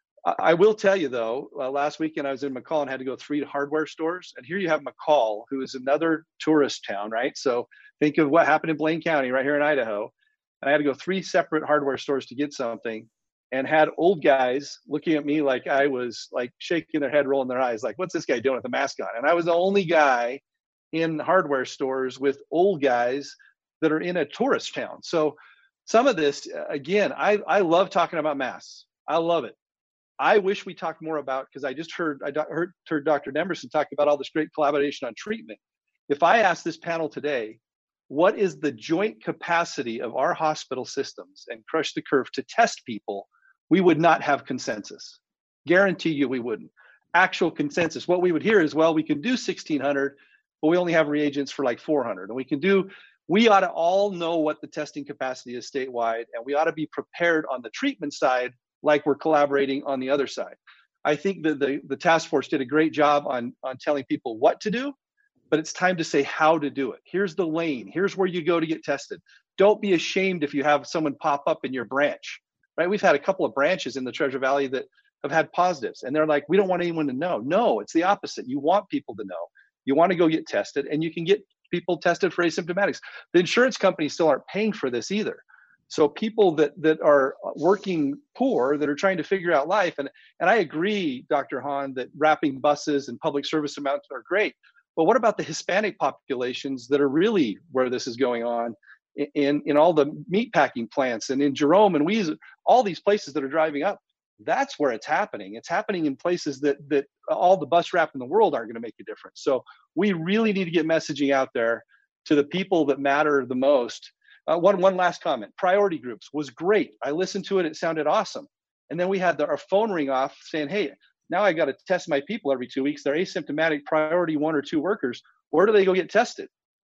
I will tell you though, uh, last weekend I was in McCall and had to go three hardware stores. And here you have McCall, who is another tourist town, right? So think of what happened in Blaine County right here in Idaho. And I had to go three separate hardware stores to get something, and had old guys looking at me like I was like shaking their head, rolling their eyes, like, what's this guy doing with a mask on? And I was the only guy in hardware stores with old guys that are in a tourist town. So some of this, again, I, I love talking about masks. I love it. I wish we talked more about, because I just heard I heard, heard Doctor Nemerson talk about all this great collaboration on treatment. If I ask this panel today, what is the joint capacity of our hospital systems and Crush the Curve to test people, we would not have consensus. Guarantee you we wouldn't. Actual consensus. What we would hear is, well, we can do sixteen hundred, but we only have reagents for like four hundred. And we can do, we ought to all know what the testing capacity is statewide, and we ought to be prepared on the treatment side like we're collaborating on the other side. I think that the, the task force did a great job on, on telling people what to do, but it's time to say how to do it. Here's the lane. Here's where you go to get tested. Don't be ashamed if you have someone pop up in your branch, right? We've had a couple of branches in the Treasure Valley that have had positives, and they're like, we don't want anyone to know. No, it's the opposite. You want people to know. You want to go get tested, and you can get people tested for asymptomatics. The insurance companies still aren't paying for this either. So people that, that are working poor, that are trying to figure out life, and, and I agree, Doctor Hahn, that wrapping buses and public service amounts are great. But what about the Hispanic populations that are really where this is going on in, in all the meatpacking plants and in Jerome and Weeze, all these places that are driving up? That's where it's happening. It's happening in places that that all the bus wrap in the world aren't going to make a difference. So we really need to get messaging out there to the people that matter the most. Uh, one one last comment. Priority groups was great. I listened to it. It sounded awesome. And then we had the, our phone ring off saying, hey, now I got to test my people every two weeks. They're asymptomatic priority one or two workers. Where do they go get tested?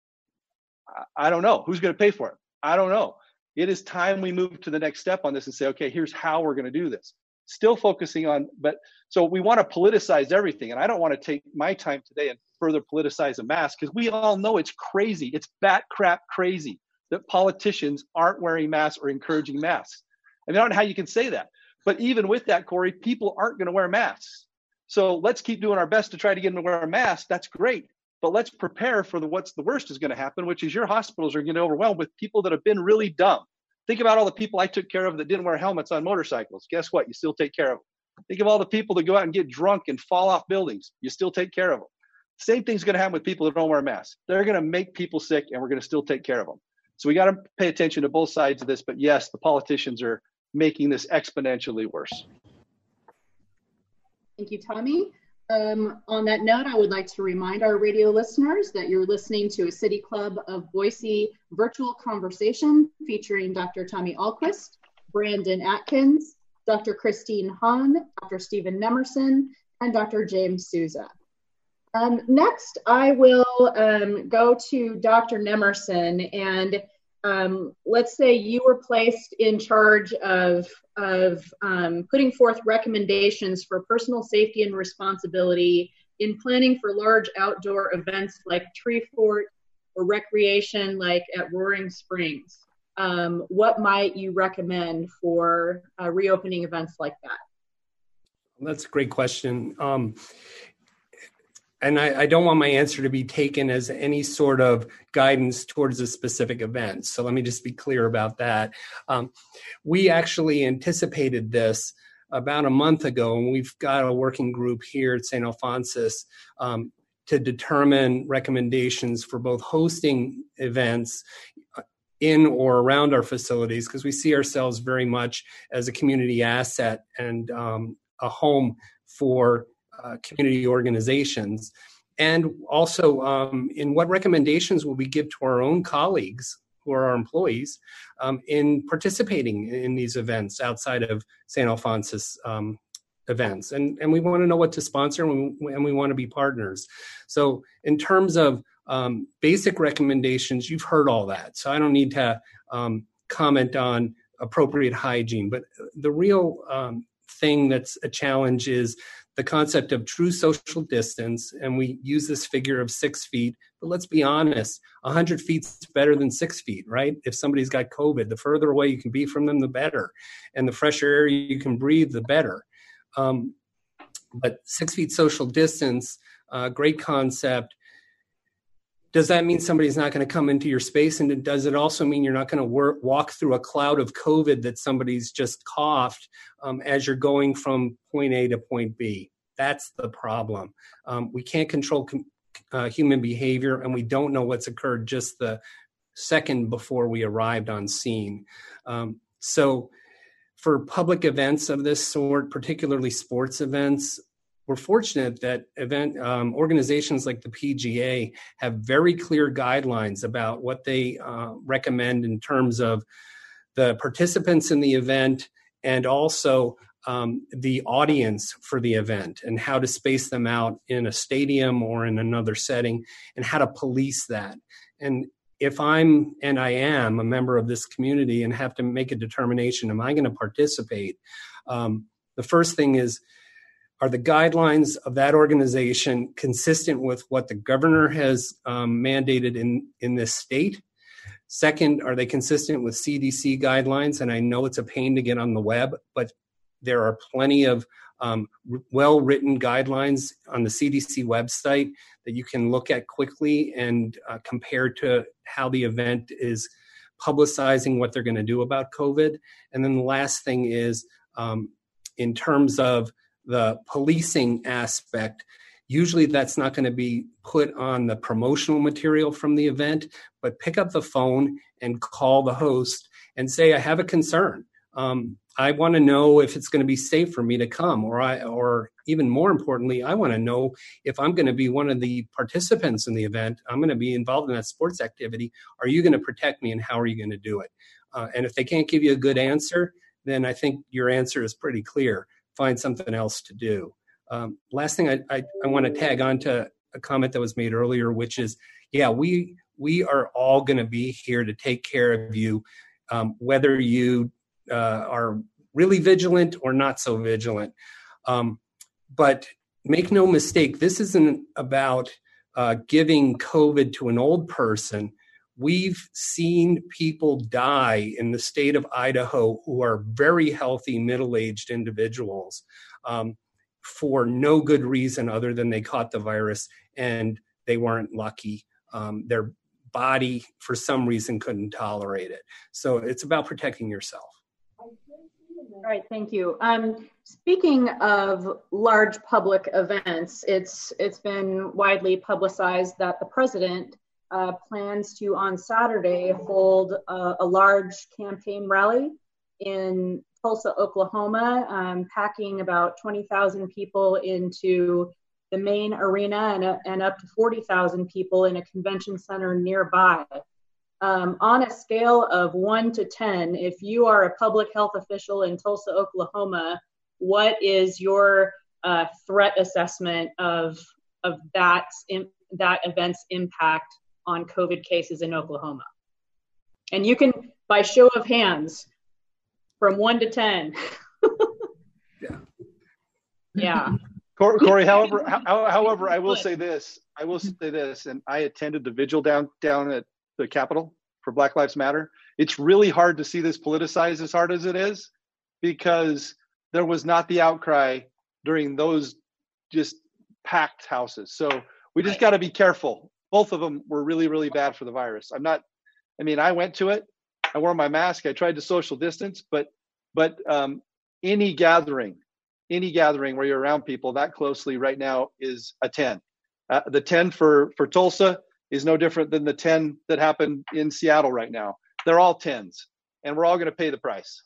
I, I don't know. Who's going to pay for it? I don't know. It is time we move to the next step on this and say, okay, here's how we're going to do this. Still focusing on, but so we want to politicize everything. And I don't want to take my time today and further politicize a mask, because we all know it's crazy. It's bat crap crazy that politicians aren't wearing masks or encouraging masks. I mean, I don't know how you can say that. But even with that, Corey, people aren't going to wear masks. So let's keep doing our best to try to get them to wear a mask. That's great. But let's prepare for the what's the worst is going to happen, which is your hospitals are going to be overwhelmed with people that have been really dumb. Think about all the people I took care of that didn't wear helmets on motorcycles. Guess what? You still take care of them. Think of all the people that go out and get drunk and fall off buildings. You still take care of them. Same thing's going to happen with people that don't wear masks. They're going to make people sick, and we're going to still take care of them. So we got to pay attention to both sides of this. But yes, the politicians are making this exponentially worse.
Thank you, Tommy. Um, on that note, I would like to remind our radio listeners that you're listening to a City Club of Boise virtual conversation featuring Doctor Tommy Ahlquist, Brandon Atkins, Doctor Christine Hahn, Doctor Stephen Nemerson, and Doctor James Souza. Um, next, I will um, go to Doctor Nemerson, and um, let's say you were placed in charge of, of um, putting forth recommendations for personal safety and responsibility in planning for large outdoor events like Tree Fort or recreation like at Roaring Springs. Um, what might you recommend for uh, reopening events like that?
That's a great question. Um, and I, I don't want my answer to be taken as any sort of guidance towards a specific event. So let me just be clear about that. Um, we actually anticipated this about a month ago, and we've got a working group here at Saint Alphonsus um, to determine recommendations for both hosting events in or around our facilities, because we see ourselves very much as a community asset and um, a home for uh, community organizations. And also um, in what recommendations will we give to our own colleagues who are our employees um, in participating in these events outside of Saint Alphonsus um, events. And, and we want to know what to sponsor, and we, and we want to be partners. So in terms of Um, basic recommendations, you've heard all that, so I don't need to um, comment on appropriate hygiene. But the real um, thing that's a challenge is the concept of true social distance, and we use this figure of six feet. But let's be honest, one hundred feet is better than six feet, right? If somebody's got COVID, the further away you can be from them, the better. And the fresher air you can breathe, the better. Um, but six feet social distance, uh, great concept. Does that mean somebody's not going to come into your space? And does it also mean you're not going to work, walk through a cloud of COVID that somebody's just coughed um, as you're going from point A to point B? That's the problem. Um, we can't control com- uh, human behavior, and we don't know what's occurred just the second before we arrived on scene. Um, so for public events of this sort, particularly sports events, we're fortunate that event um, organizations like the P G A have very clear guidelines about what they uh, recommend in terms of the participants in the event and also um, the audience for the event and how to space them out in a stadium or in another setting and how to police that. And if I'm, and I am, a member of this community and have to make a determination, am I going to participate? Um, the first thing is, are the guidelines of that organization consistent with what the governor has um, mandated in, in this state? Second, are they consistent with C D C guidelines? And I know it's a pain to get on the web, but there are plenty of um, well-written guidelines on the C D C website that you can look at quickly and uh, compare to how the event is publicizing what they're going to do about COVID. And then the last thing is, um, in terms of the policing aspect, usually that's not going to be put on the promotional material from the event, but pick up the phone and call the host and say, I have a concern. Um, I want to know if it's going to be safe for me to come, or I, or even more importantly, I want to know if I'm going to be one of the participants in the event. I'm going to be involved in that sports activity. Are you going to protect me, and how are you going to do it? Uh, and if they can't give you a good answer, then I think your answer is pretty clear. Find something else to do. Um, last thing I, I, I want to tag on to a comment that was made earlier, which is, yeah, we we are all going to be here to take care of you, um, whether you uh, are really vigilant or not so vigilant. Um, but make no mistake, this isn't about uh, giving COVID to an old person. We've seen people die in the state of Idaho who are very healthy, middle-aged individuals um, for no good reason other than they caught the virus and they weren't lucky. Um, their body, for some reason, couldn't tolerate it. So it's about protecting yourself.
All right, thank you. Um, speaking of large public events, it's it's been widely publicized that the president uh, plans to, on Saturday, hold a, a large campaign rally in Tulsa, Oklahoma, um, packing about twenty thousand people into the main arena and, uh, and up to forty thousand people in a convention center nearby. Um, on a scale of one to ten, if you are a public health official in Tulsa, Oklahoma, what is your uh, threat assessment of, of that, in, that event's impact on COVID cases in Oklahoma? And you can, by show of hands, from one to ten.
Yeah.
Yeah.
Corey, however, how, however, I will say this. I will say this, and I attended the vigil down down at the Capitol for Black Lives Matter. It's really hard to see this politicized as hard as it is, because there was not the outcry during those just packed houses. So we just got to be careful. Both of them were really, really bad for the virus. I'm not. I mean, I went to it. I wore my mask. I tried to social distance, but but um, any gathering, any gathering where you're around people that closely right now is a ten. Uh, the ten for for Tulsa is no different than the ten that happened in Seattle right now. They're all tens, and we're all going to pay the price.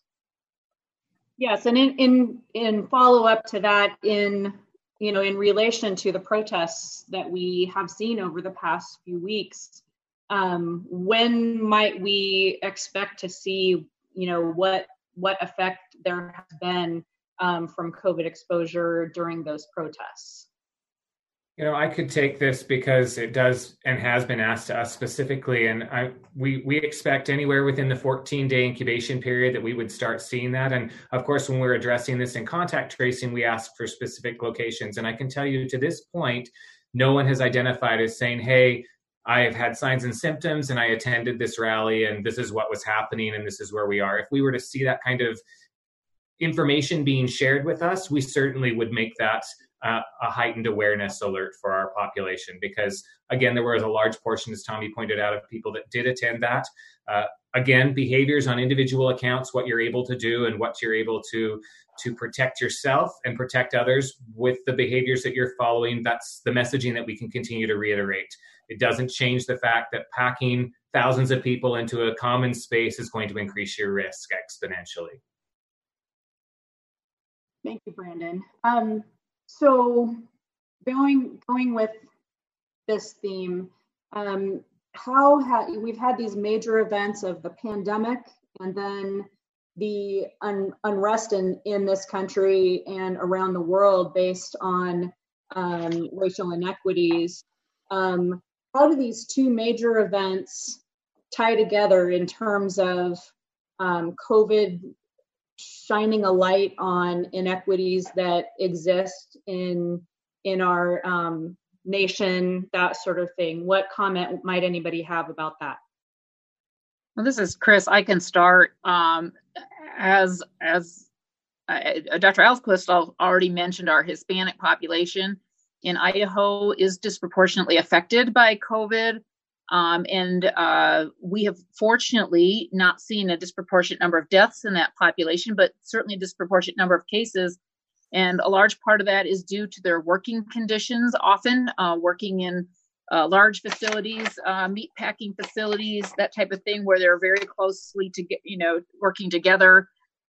Yes, and in in in follow up to that, in you know, in relation to the protests that we have seen over the past few weeks. Um, when might we expect to see, you know, what what effect there has been um, from COVID exposure during those protests?
You know, I could take this because it does and has been asked to us specifically, and I, we we expect anywhere within the fourteen day incubation period that we would start seeing that. And of course, when we're addressing this in contact tracing, we ask for specific locations. And I can tell you, to this point, no one has identified as saying, "Hey, I have had signs and symptoms and I attended this rally and this is what was happening and this is where we are." If we were to see that kind of information being shared with us, we certainly would make that uh, a heightened awareness alert for our population, because again, there was a large portion, as Tommy pointed out, of people that did attend that. Uh, again, behaviors on individual accounts, what you're able to do and what you're able to to protect yourself and protect others with the behaviors that you're following. That's the messaging that we can continue to reiterate. It doesn't change the fact that packing thousands of people into a common space is going to increase your risk exponentially.
Thank you, Brandon. Um, so going going with this theme, um, how ha- we've had these major events of the pandemic and then the un- unrest in, in this country and around the world based on um, racial inequities. Um, how do these two major events tie together in terms of um, COVID shining a light on inequities that exist in in our um, nation, that sort of thing? What comment might anybody have about that?
Well, this is Chris. I can start. Um, as as uh, Doctor Alquist already mentioned, our Hispanic population in Idaho is disproportionately affected by COVID. Um, and uh, we have fortunately not seen a disproportionate number of deaths in that population, but certainly a disproportionate number of cases. And a large part of that is due to their working conditions, often uh, working in uh, large facilities, uh, meat packing facilities, that type of thing, where they're very closely to get, you know, working together.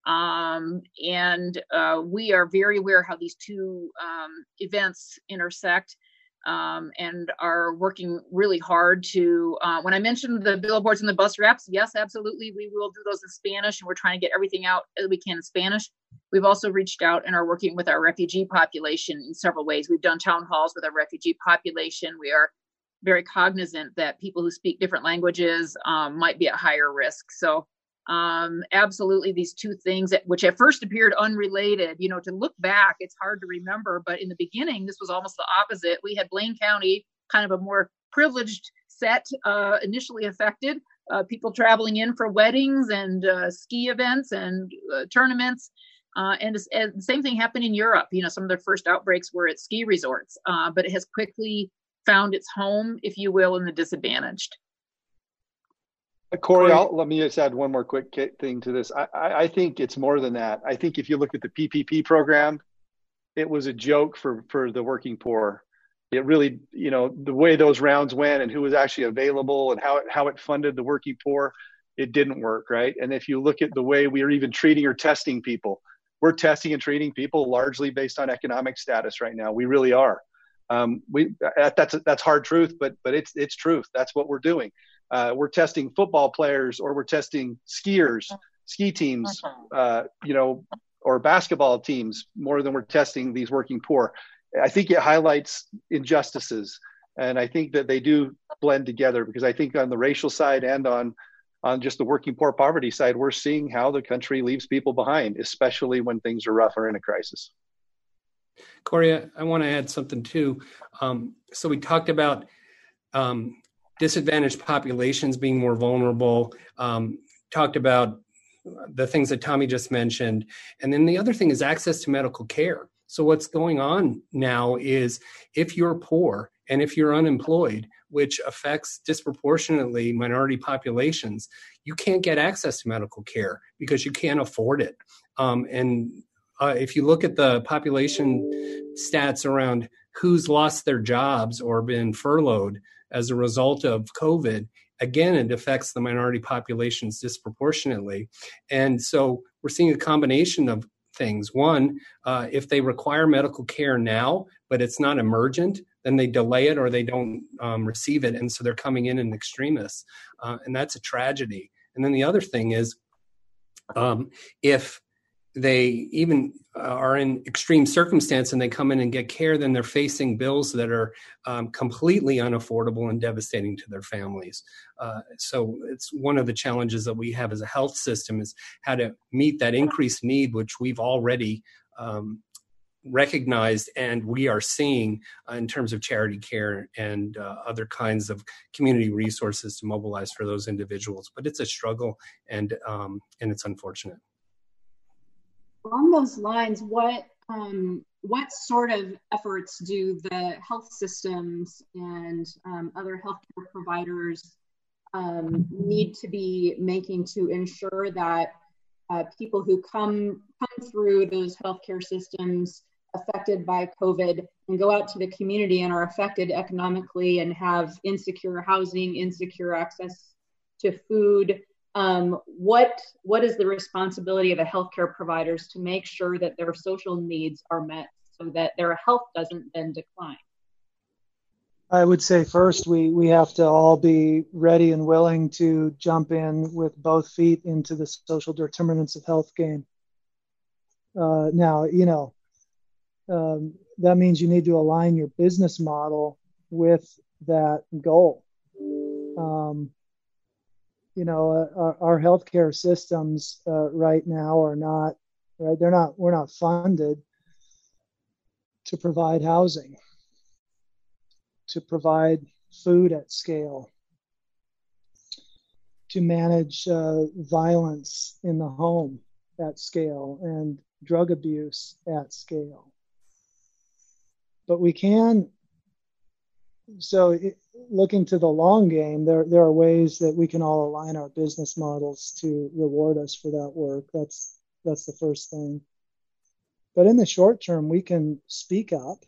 Um, and uh, we are very aware how these two um, events intersect. Um, and are working really hard to, uh, when I mentioned the billboards and the bus wraps, yes, absolutely, we will do those in Spanish, and we're trying to get everything out that we can in Spanish. We've also reached out and are working with our refugee population in several ways. We've done town halls with our refugee population. We are very cognizant that people who speak different languages um, might be at higher risk. So Um, absolutely, these two things, that, which at first appeared unrelated, you know, to look back, it's hard to remember. But in the beginning, this was almost the opposite. We had Blaine County, kind of a more privileged set, uh, initially affected, uh, people traveling in for weddings and uh, ski events and uh, tournaments. Uh, and, and the same thing happened in Europe. You know, some of their first outbreaks were at ski resorts, uh, but it has quickly found its home, if you will, in the disadvantaged.
Corey, I'll, let me just add one more quick thing to this. I, I, I think it's more than that. I think if you look at the P P P program, it was a joke for, for the working poor. it really, you know, the way those rounds went and who was actually available and how it, how it funded the working poor, it didn't work, right? And if you look at the way we are even treating or testing people, we're testing and treating people largely based on economic status right now. We really are. Um, we that's that's hard truth, but but it's it's truth. That's what we're doing. Uh, we're testing football players, or we're testing skiers, ski teams, uh, you know, or basketball teams more than we're testing these working poor. I think it highlights injustices, and I think that they do blend together, because I think on the racial side and on on just the working poor poverty side, we're seeing how the country leaves people behind, especially when things are rough or in a crisis.
Corey, I, I want to add something too. Um, so we talked about um, disadvantaged populations being more vulnerable, um, talked about the things that Tommy just mentioned. And then the other thing is access to medical care. So what's going on now is if you're poor and if you're unemployed, which affects disproportionately minority populations, you can't get access to medical care because you can't afford it. Um, and uh, if you look at the population stats around who's lost their jobs or been furloughed as a result of COVID, again, it affects the minority populations disproportionately. And so we're seeing a combination of things. One, uh, if they require medical care now, but it's not emergent, then they delay it or they don't um, receive it. And so they're coming in in extremis. Uh, and that's a tragedy. And then the other thing is, um, if they even are in extreme circumstance and they come in and get care, then they're facing bills that are um, completely unaffordable and devastating to their families. Uh, so it's one of the challenges that we have as a health system is how to meet that increased need, which we've already um, recognized and we are seeing uh, in terms of charity care and uh, other kinds of community resources to mobilize for those individuals. But it's a struggle, and um, and it's unfortunate.
On those lines, what um, what sort of efforts do the health systems and um, other healthcare providers um, need to be making to ensure that uh, people who come come through those healthcare systems affected by COVID and go out to the community and are affected economically and have insecure housing, insecure access to food? Um, what what is the responsibility of the healthcare providers to make sure that their social needs are met so that their health doesn't then decline?
I would say first we, we have to all be ready and willing to jump in with both feet into the social determinants of health game. Uh, now, you know, um, that means you need to align your business model with that goal. Um, You know, uh, our, our healthcare systems uh, right now are not, right? They're not, we're not funded to provide housing, to provide food at scale, to manage uh, violence in the home at scale and drug abuse at scale. But we can, so it, looking to the long game, there there are ways that we can all align our business models to reward us for that work. That's that's the first thing. But in the short term, we can speak up.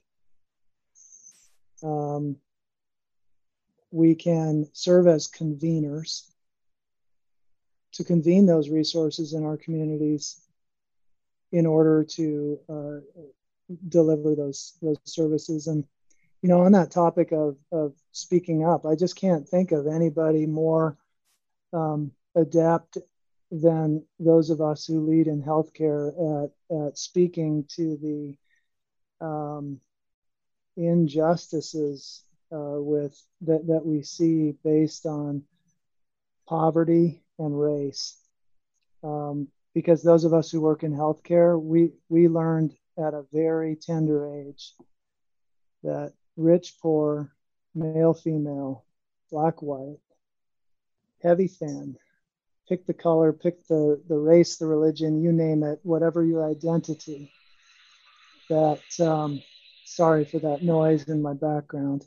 Um, we can serve as conveners to convene those resources in our communities in order to uh, deliver those those services. And you know, on that topic of, of speaking up, I just can't think of anybody more um, adept than those of us who lead in healthcare at, at speaking to the um, injustices uh, with that, that we see based on poverty and race. Um, because those of us who work in healthcare, we, we learned at a very tender age that rich, poor, male, female, black, white, heavy, thin, pick the color, pick the, the race, the religion, you name it, whatever your identity, that, um, sorry for that noise in my background.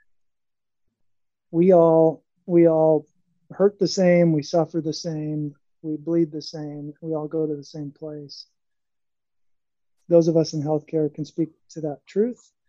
We all, we all hurt the same, we suffer the same, we bleed the same, we all go to the same place. Those of us in healthcare can speak to that truth.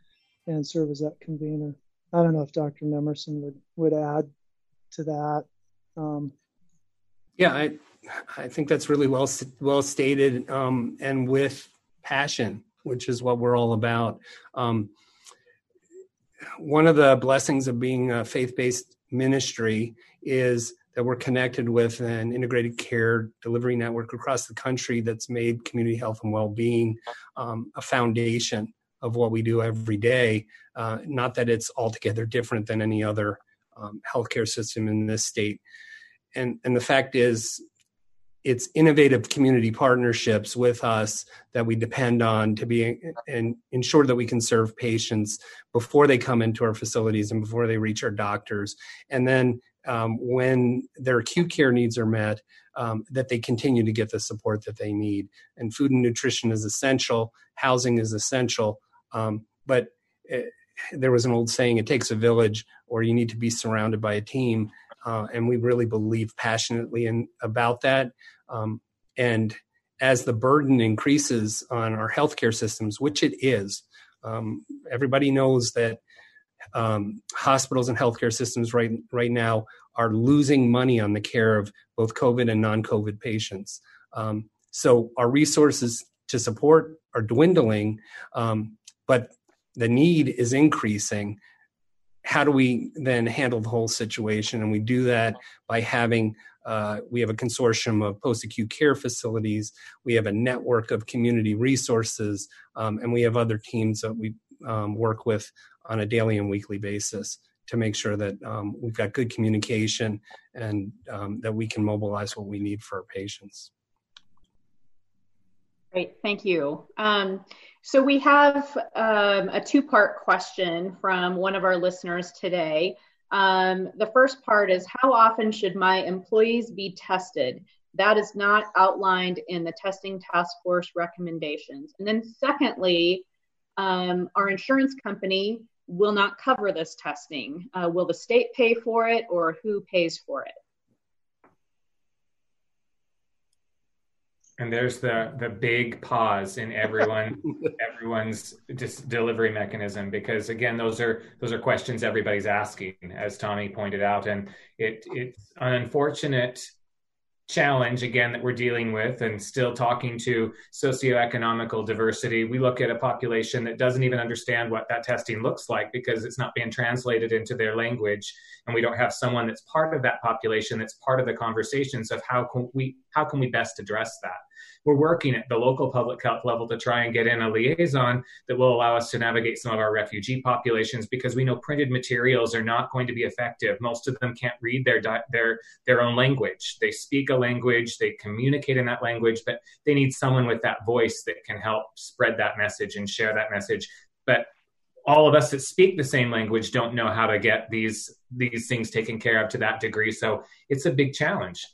and serve as that convener. I don't know if Doctor Nemerson would, would add to that. Um,
yeah, I, I think that's really well, well stated, um, and with passion, which is what we're all about. Um, one of the blessings of being a faith-based ministry is that we're connected with an integrated care delivery network across the country that's made community health and well-being um, a foundation of what we do every day. Uh, not that it's altogether different than any other um, healthcare system in this state. And, and the fact is, it's innovative community partnerships with us that we depend on to be and ensure that we can serve patients before they come into our facilities and before they reach our doctors. And then um, when their acute care needs are met, um, that they continue to get the support that they need. And food and nutrition is essential. Housing is essential. Um, but it, there was an old saying, it takes a village, or you need to be surrounded by a team. Uh, and we really believe passionately in about that. Um, and as the burden increases on our healthcare systems, which it is, um, everybody knows that um, hospitals and healthcare systems right right now are losing money on the care of both COVID and non-COVID patients. Um, so our resources to support are dwindling, um, but the need is increasing. How do we then handle the whole situation? And we do that by having, uh, we have a consortium of post-acute care facilities, we have a network of community resources, um, and we have other teams that we um, work with on a daily and weekly basis to make sure that um, we've got good communication and um, that we can mobilize what we need for our patients.
Great, thank you. Um, so we have um, a two-part question from one of our listeners today. Um, the first part is, how often should my employees be tested? That is not outlined in the testing task force recommendations. And then secondly, um, our insurance company will not cover this testing. Uh, will the state pay for it, or who pays for it?
And there's the the big pause in everyone everyone's just delivery mechanism, because again, those are those are questions everybody's asking, as Tommy pointed out, and it it's an unfortunate challenge again that we're dealing with, and still talking to socioeconomical diversity. We look at a population that doesn't even understand what that testing looks like because it's not being translated into their language, and we don't have someone that's part of that population that's part of the conversations of how can we how can we best address that. We're working at the local public health level to try and get in a liaison that will allow us to navigate some of our refugee populations, because we know printed materials are not going to be effective. Most of them can't read their their their own language. They speak a language, they communicate in that language, but they need someone with that voice that can help spread that message and share that message. But all of us that speak the same language don't know how to get these these things taken care of to that degree. So it's a big challenge.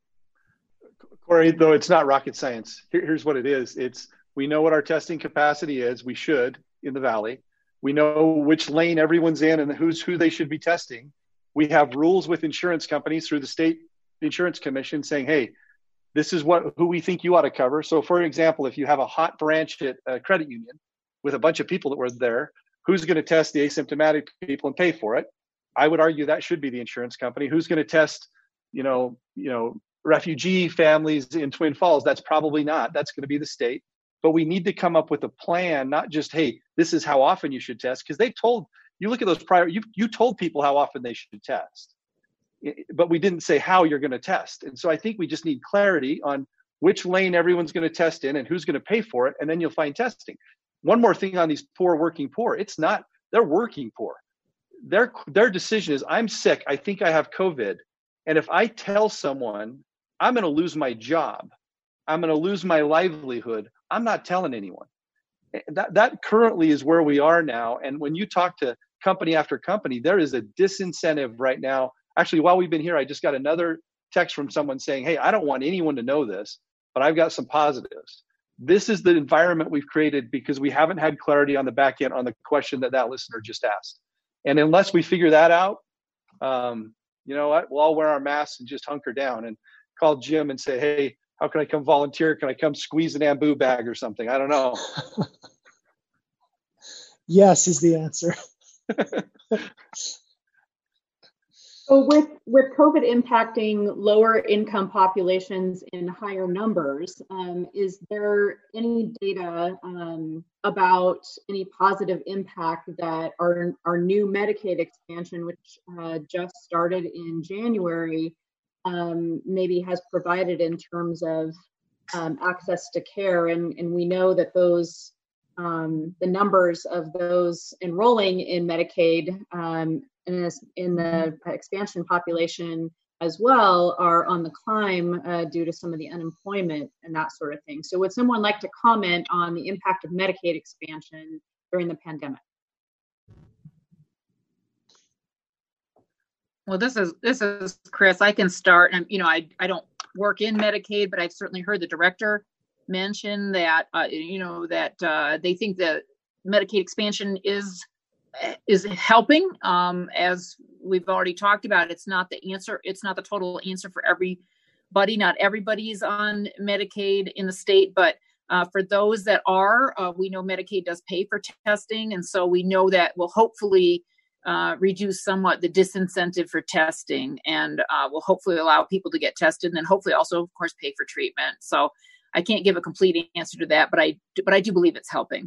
Corey, though it's not rocket science, Here, here's what it is. It's, we know what our testing capacity is. We should in the Valley. We know which lane everyone's in and who's who they should be testing. We have rules with insurance companies through the state insurance commission saying, hey, this is what who we think you ought to cover. So for example, if you have a hot branch at a credit union with a bunch of people that were there, who's going to test the asymptomatic people and pay for it? I would argue that should be the insurance company. Who's going to test, you know, you know, refugee families in Twin Falls? That's probably not. That's going to be the state. But we need to come up with a plan, not just, hey, this is how often you should test, because they told, you look at those prior, you you told people how often they should test, but we didn't say how you're going to test. And so I think we just need clarity on which lane everyone's going to test in and who's going to pay for it, and then you'll find testing. One more thing on these poor working poor, it's not, they're working poor. Their, their decision is, I'm sick, I think I have COVID. And if I tell someone, I'm going to lose my job, I'm going to lose my livelihood, I'm not telling anyone. That that currently is where we are now. And when you talk to company after company, there is a disincentive right now. Actually, while we've been here, I just got another text from someone saying, hey, I don't want anyone to know this, but I've got some positives. This is the environment we've created because we haven't had clarity on the back end on the question that that listener just asked. And unless we figure that out, um, you know what, we'll all wear our masks and just hunker down and call Jim and say, hey, how can I come volunteer? Can I come squeeze an Ambu bag or something? I don't know.
yes is the answer.
So with, with COVID impacting lower income populations in higher numbers, um, is there any data um, about any positive impact that our, our new Medicaid expansion, which uh, just started in January, um, maybe has provided in terms of um, access to care? And, and we know that those, um, the numbers of those enrolling in Medicaid um, in, this, in the expansion population as well are on the climb uh, due to some of the unemployment and that sort of thing. So would someone like to comment on the impact of Medicaid expansion during the pandemic?
Well, this is this is Chris. I can start. And you know, I I don't work in Medicaid, but I've certainly heard the director mention that uh, you know that uh, they think that Medicaid expansion is is helping. Um, as we've already talked about, it's not the answer. It's not the total answer for everybody. Not everybody's on Medicaid in the state, but uh, for those that are, uh, we know Medicaid does pay for testing, and so we know that will hopefully uh, reduce somewhat the disincentive for testing, and uh, will hopefully allow people to get tested, and then hopefully also, of course, pay for treatment. So I can't give a complete answer to that, but I but I do believe it's helping.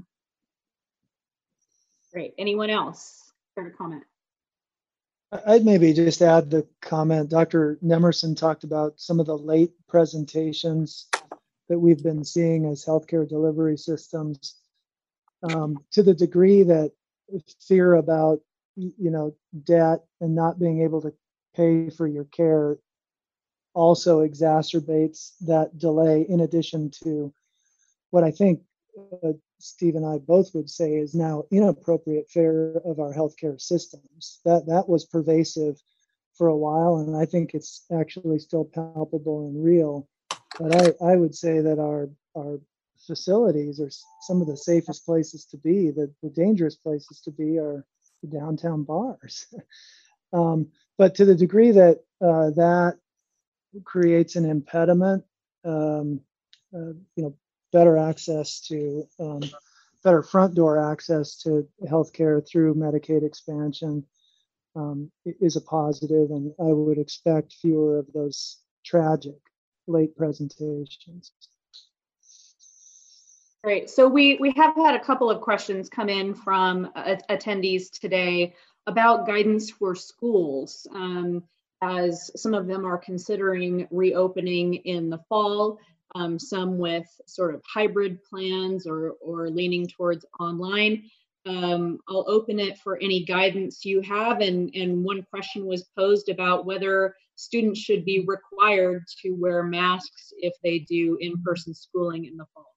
Great. Anyone else care to comment?
I'd maybe just add the comment. Doctor Nemerson talked about some of the late presentations that we've been seeing as healthcare delivery systems. Um, to the degree that fear about, you know, debt and not being able to pay for your care also exacerbates that delay, in addition to what I think uh, Steve and I both would say is now inappropriate fear of our healthcare systems. That that was pervasive for a while, and I think it's actually still palpable and real. But I, I would say that our our facilities are some of the safest places to be. The, the dangerous places to be are the downtown bars. um, but to the degree that uh, that creates an impediment, um, uh, you know, better access to, um, better front door access to healthcare through Medicaid expansion um, is a positive, and I would expect fewer of those tragic late presentations.
Great. So we, we have had a couple of questions come in from uh, attendees today about guidance for schools, um, as some of them are considering reopening in the fall. Um, some with sort of hybrid plans or, or leaning towards online. Um, I'll open it for any guidance you have. And, and one question was posed about whether students should be required to wear masks if they do in-person schooling in the fall.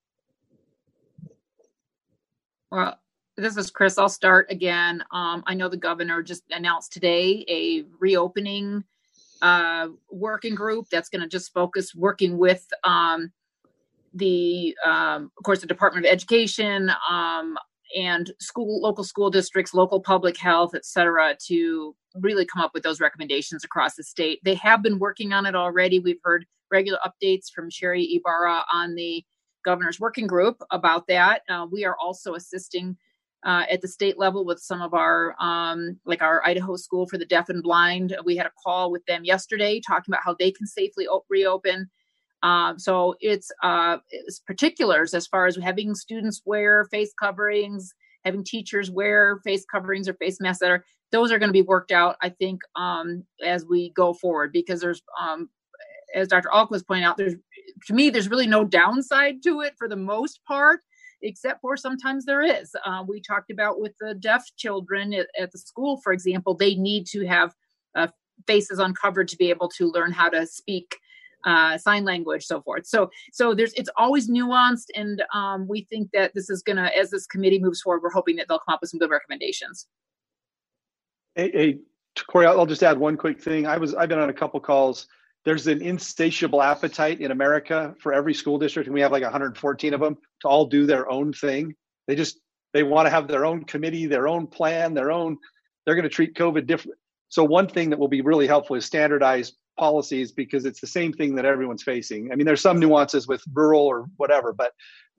Well, this is Chris. I'll start again. Um, I know the governor just announced today a reopening uh, working group that's going to just focus working with um, the, um, of course, the Department of Education um, and school, local school districts, local public health, et cetera, to really come up with those recommendations across the state. They have been working on it already. We've heard regular updates from Sherry Ibarra on the governor's working group about that. Uh, we are also assisting Uh, at the state level with some of our, um, like our Idaho School for the Deaf and Blind. We had a call with them yesterday talking about how they can safely op- reopen. Um, so it's, uh, it's particulars as far as having students wear face coverings, having teachers wear face coverings or face masks that are, those are going to be worked out, I think, um, as we go forward, because there's, um, as Doctor Alk was pointing out, there's, to me, there's really no downside to it for the most part, except for sometimes there is. Uh, we talked about with the deaf children at, at the school, for example, they need to have uh, faces uncovered to be able to learn how to speak uh, sign language, so forth. So, so there's, it's always nuanced, and um, we think that this is gonna, as this committee moves forward, we're hoping that they'll come up with some good recommendations.
Hey, hey Corey, I'll just add one quick thing. I was, I've been on a couple calls. There's an insatiable appetite in America for every school district, and we have like one hundred fourteen of them, to all do their own thing. They just, they want to have their own committee, their own plan, their own, they're going to treat COVID different. So one thing that will be really helpful is standardized policies, because it's the same thing that everyone's facing. I mean, there's some nuances with rural or whatever, but, but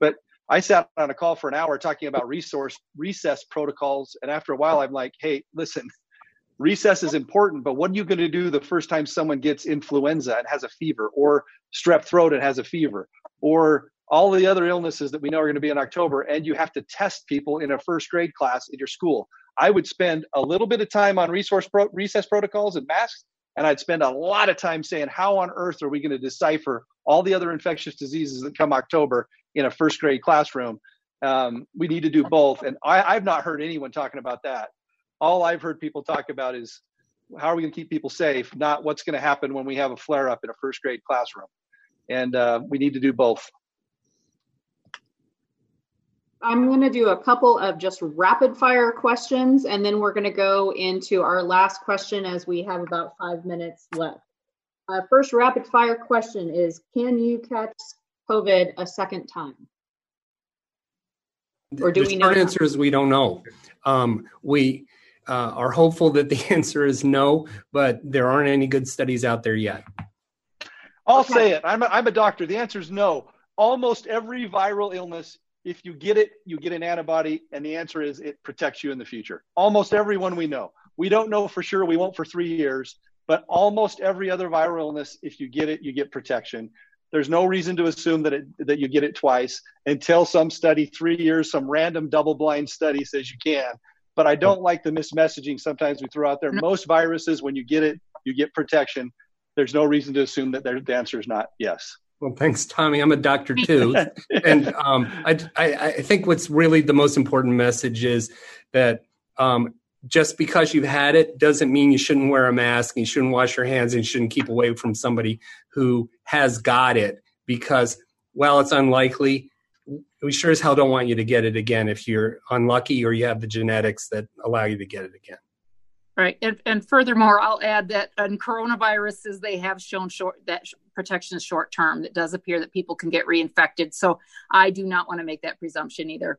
I sat on a call for an hour talking about resource recess protocols. And after a while, I'm like, hey, listen, recess is important, but what are you going to do the first time someone gets influenza and has a fever, or strep throat and has a fever, or all the other illnesses that we know are going to be in October, and you have to test people in a first grade class in your school? I would spend a little bit of time on resource pro- recess protocols and masks, and I'd spend a lot of time saying, how on earth are we going to decipher all the other infectious diseases that come October in a first grade classroom? Um, we need to do both. And I, I've not heard anyone talking about that. All I've heard people talk about is how are we going to keep people safe, not what's going to happen when we have a flare up in a first grade classroom. And uh, we need to do both.
I'm going to do a couple of just rapid fire questions, and then we're going to go into our last question as we have about five minutes left. Uh, first rapid fire question is, can you catch COVID a second time? Or do
the
we know?
short answer is we don't know. Um, we uh, are hopeful that the answer is no, but there aren't any good studies out there yet.
I'll
Okay.
say it. I'm a, I'm a doctor. The answer is no. Almost every viral illness, if you get it, you get an antibody, and the answer is it protects you in the future. Almost everyone we know. We don't know for sure. We won't for three years, but almost every other viral illness, if you get it, you get protection. There's no reason to assume that it, that you get it twice until some study, three years, some random double-blind study says you can. But I don't like the mismessaging sometimes we throw out there. Most viruses, when you get it, you get protection. There's no reason to assume that the answer is not yes.
Well, thanks, Tommy. I'm a doctor too. and um, I, I, I think what's really the most important message is that um, just because you've had it doesn't mean you shouldn't wear a mask, and you shouldn't wash your hands, and you shouldn't keep away from somebody who has got it, because while it's unlikely, we sure as hell don't want you to get it again if you're unlucky or you have the genetics that allow you to get it again.
Right. And, and furthermore, I'll add that in coronaviruses, they have shown short that protection is short term. It does appear that people can get reinfected. So I do not want to make that presumption either.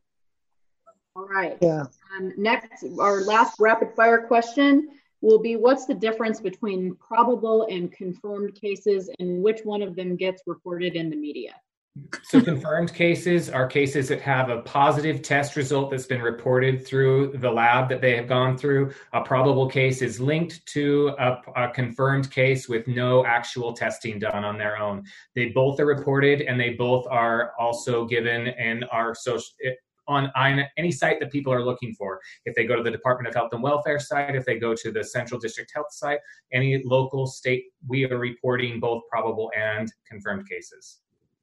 All right.
Yeah.
Um, next, our last rapid fire question will be, what's the difference between probable and confirmed cases, and which one of them gets reported in the media?
So confirmed cases are cases that have a positive test result that's been reported through the lab that they have gone through. A probable case is linked to a, a confirmed case with no actual testing done on their own. They both are reported, and they both are also given and are social on any site that people are looking for. If they go to the Department of Health and Welfare site, if they go to the Central District Health site, any local state, we are reporting both probable and confirmed cases.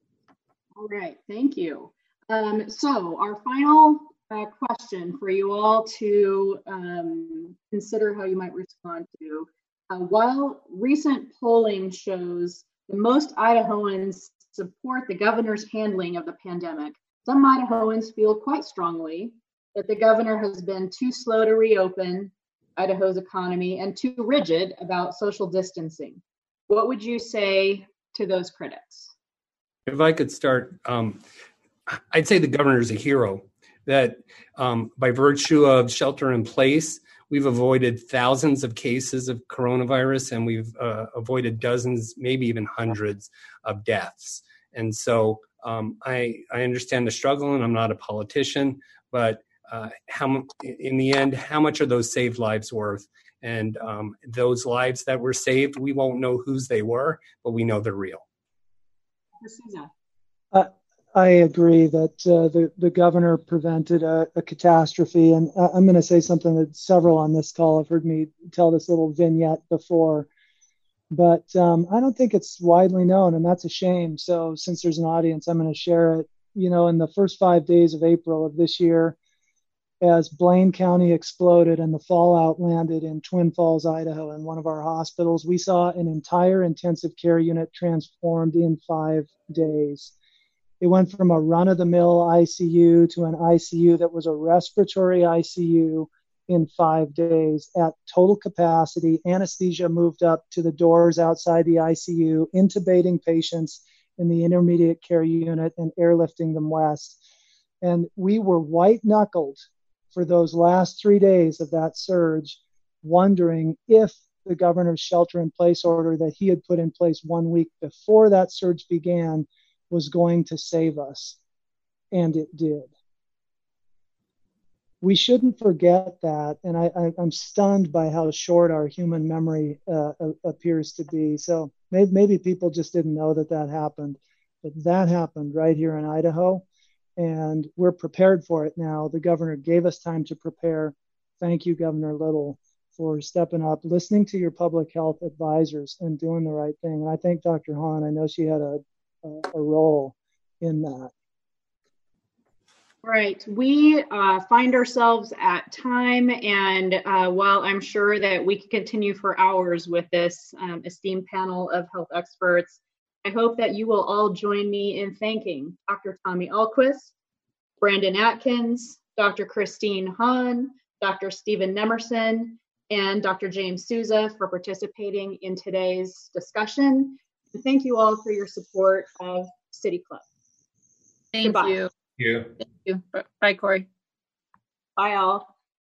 All right, thank you. Um, so our final uh, question for you all to um, consider how you might respond to. Uh, while recent polling shows that most Idahoans support the governor's handling of the pandemic, some Idahoans feel quite strongly that the governor has been too slow to reopen Idaho's economy and too rigid about social distancing. What would you say to those critics?
If I could start, um, I'd say the governor is a hero, that um, by virtue of shelter in place, we've avoided thousands of cases of coronavirus, and we've uh, avoided dozens, maybe even hundreds of deaths. And so um, I, I understand the struggle, and I'm not a politician, but uh, how in the end, how much are those saved lives worth? And um, those lives that were saved, we won't know whose they were, but we know they're real.
Uh, I agree that uh, the, the governor prevented a, a catastrophe. And uh, I'm going to say something that several on this call have heard me tell this little vignette before. But um, I don't think it's widely known, and that's a shame. So since there's an audience, I'm going to share it. You know, in the first five days of April of this year, as Blaine County exploded and the fallout landed in Twin Falls, Idaho, in one of our hospitals, we saw an entire intensive care unit transformed in five days. It went from a run-of-the-mill I C U to an I C U that was a respiratory I C U in five days at total capacity. Anesthesia moved up to the doors outside the I C U, intubating patients in the intermediate care unit and airlifting them west. And we were white-knuckled for those last three days of that surge, wondering if the governor's shelter-in-place order that he had put in place one week before that surge began was going to save us. and it did. We shouldn't forget that, and I, I, I'm stunned by how short our human memory uh, appears to be. So maybe, maybe people just didn't know that that happened, but that happened right here in Idaho, and we're prepared for it now. The governor gave us time to prepare. Thank you, Governor Little, for stepping up, listening to your public health advisors, and doing the right thing. And I thank Doctor Hahn. I know she had a, a, a role in that.
Right. We uh, find ourselves at time, and uh, while I'm sure that we could continue for hours with this um, esteemed panel of health experts, I hope that you will all join me in thanking Doctor Tommy Ahlquist, Brandon Atkins, Doctor Christine Hahn, Doctor Stephen Nemerson, and Doctor James Souza for participating in today's discussion. And thank you all for your support of City Club.
Thank
Goodbye.
you.
You.
Thank you. Bye, Corey.
Bye, all.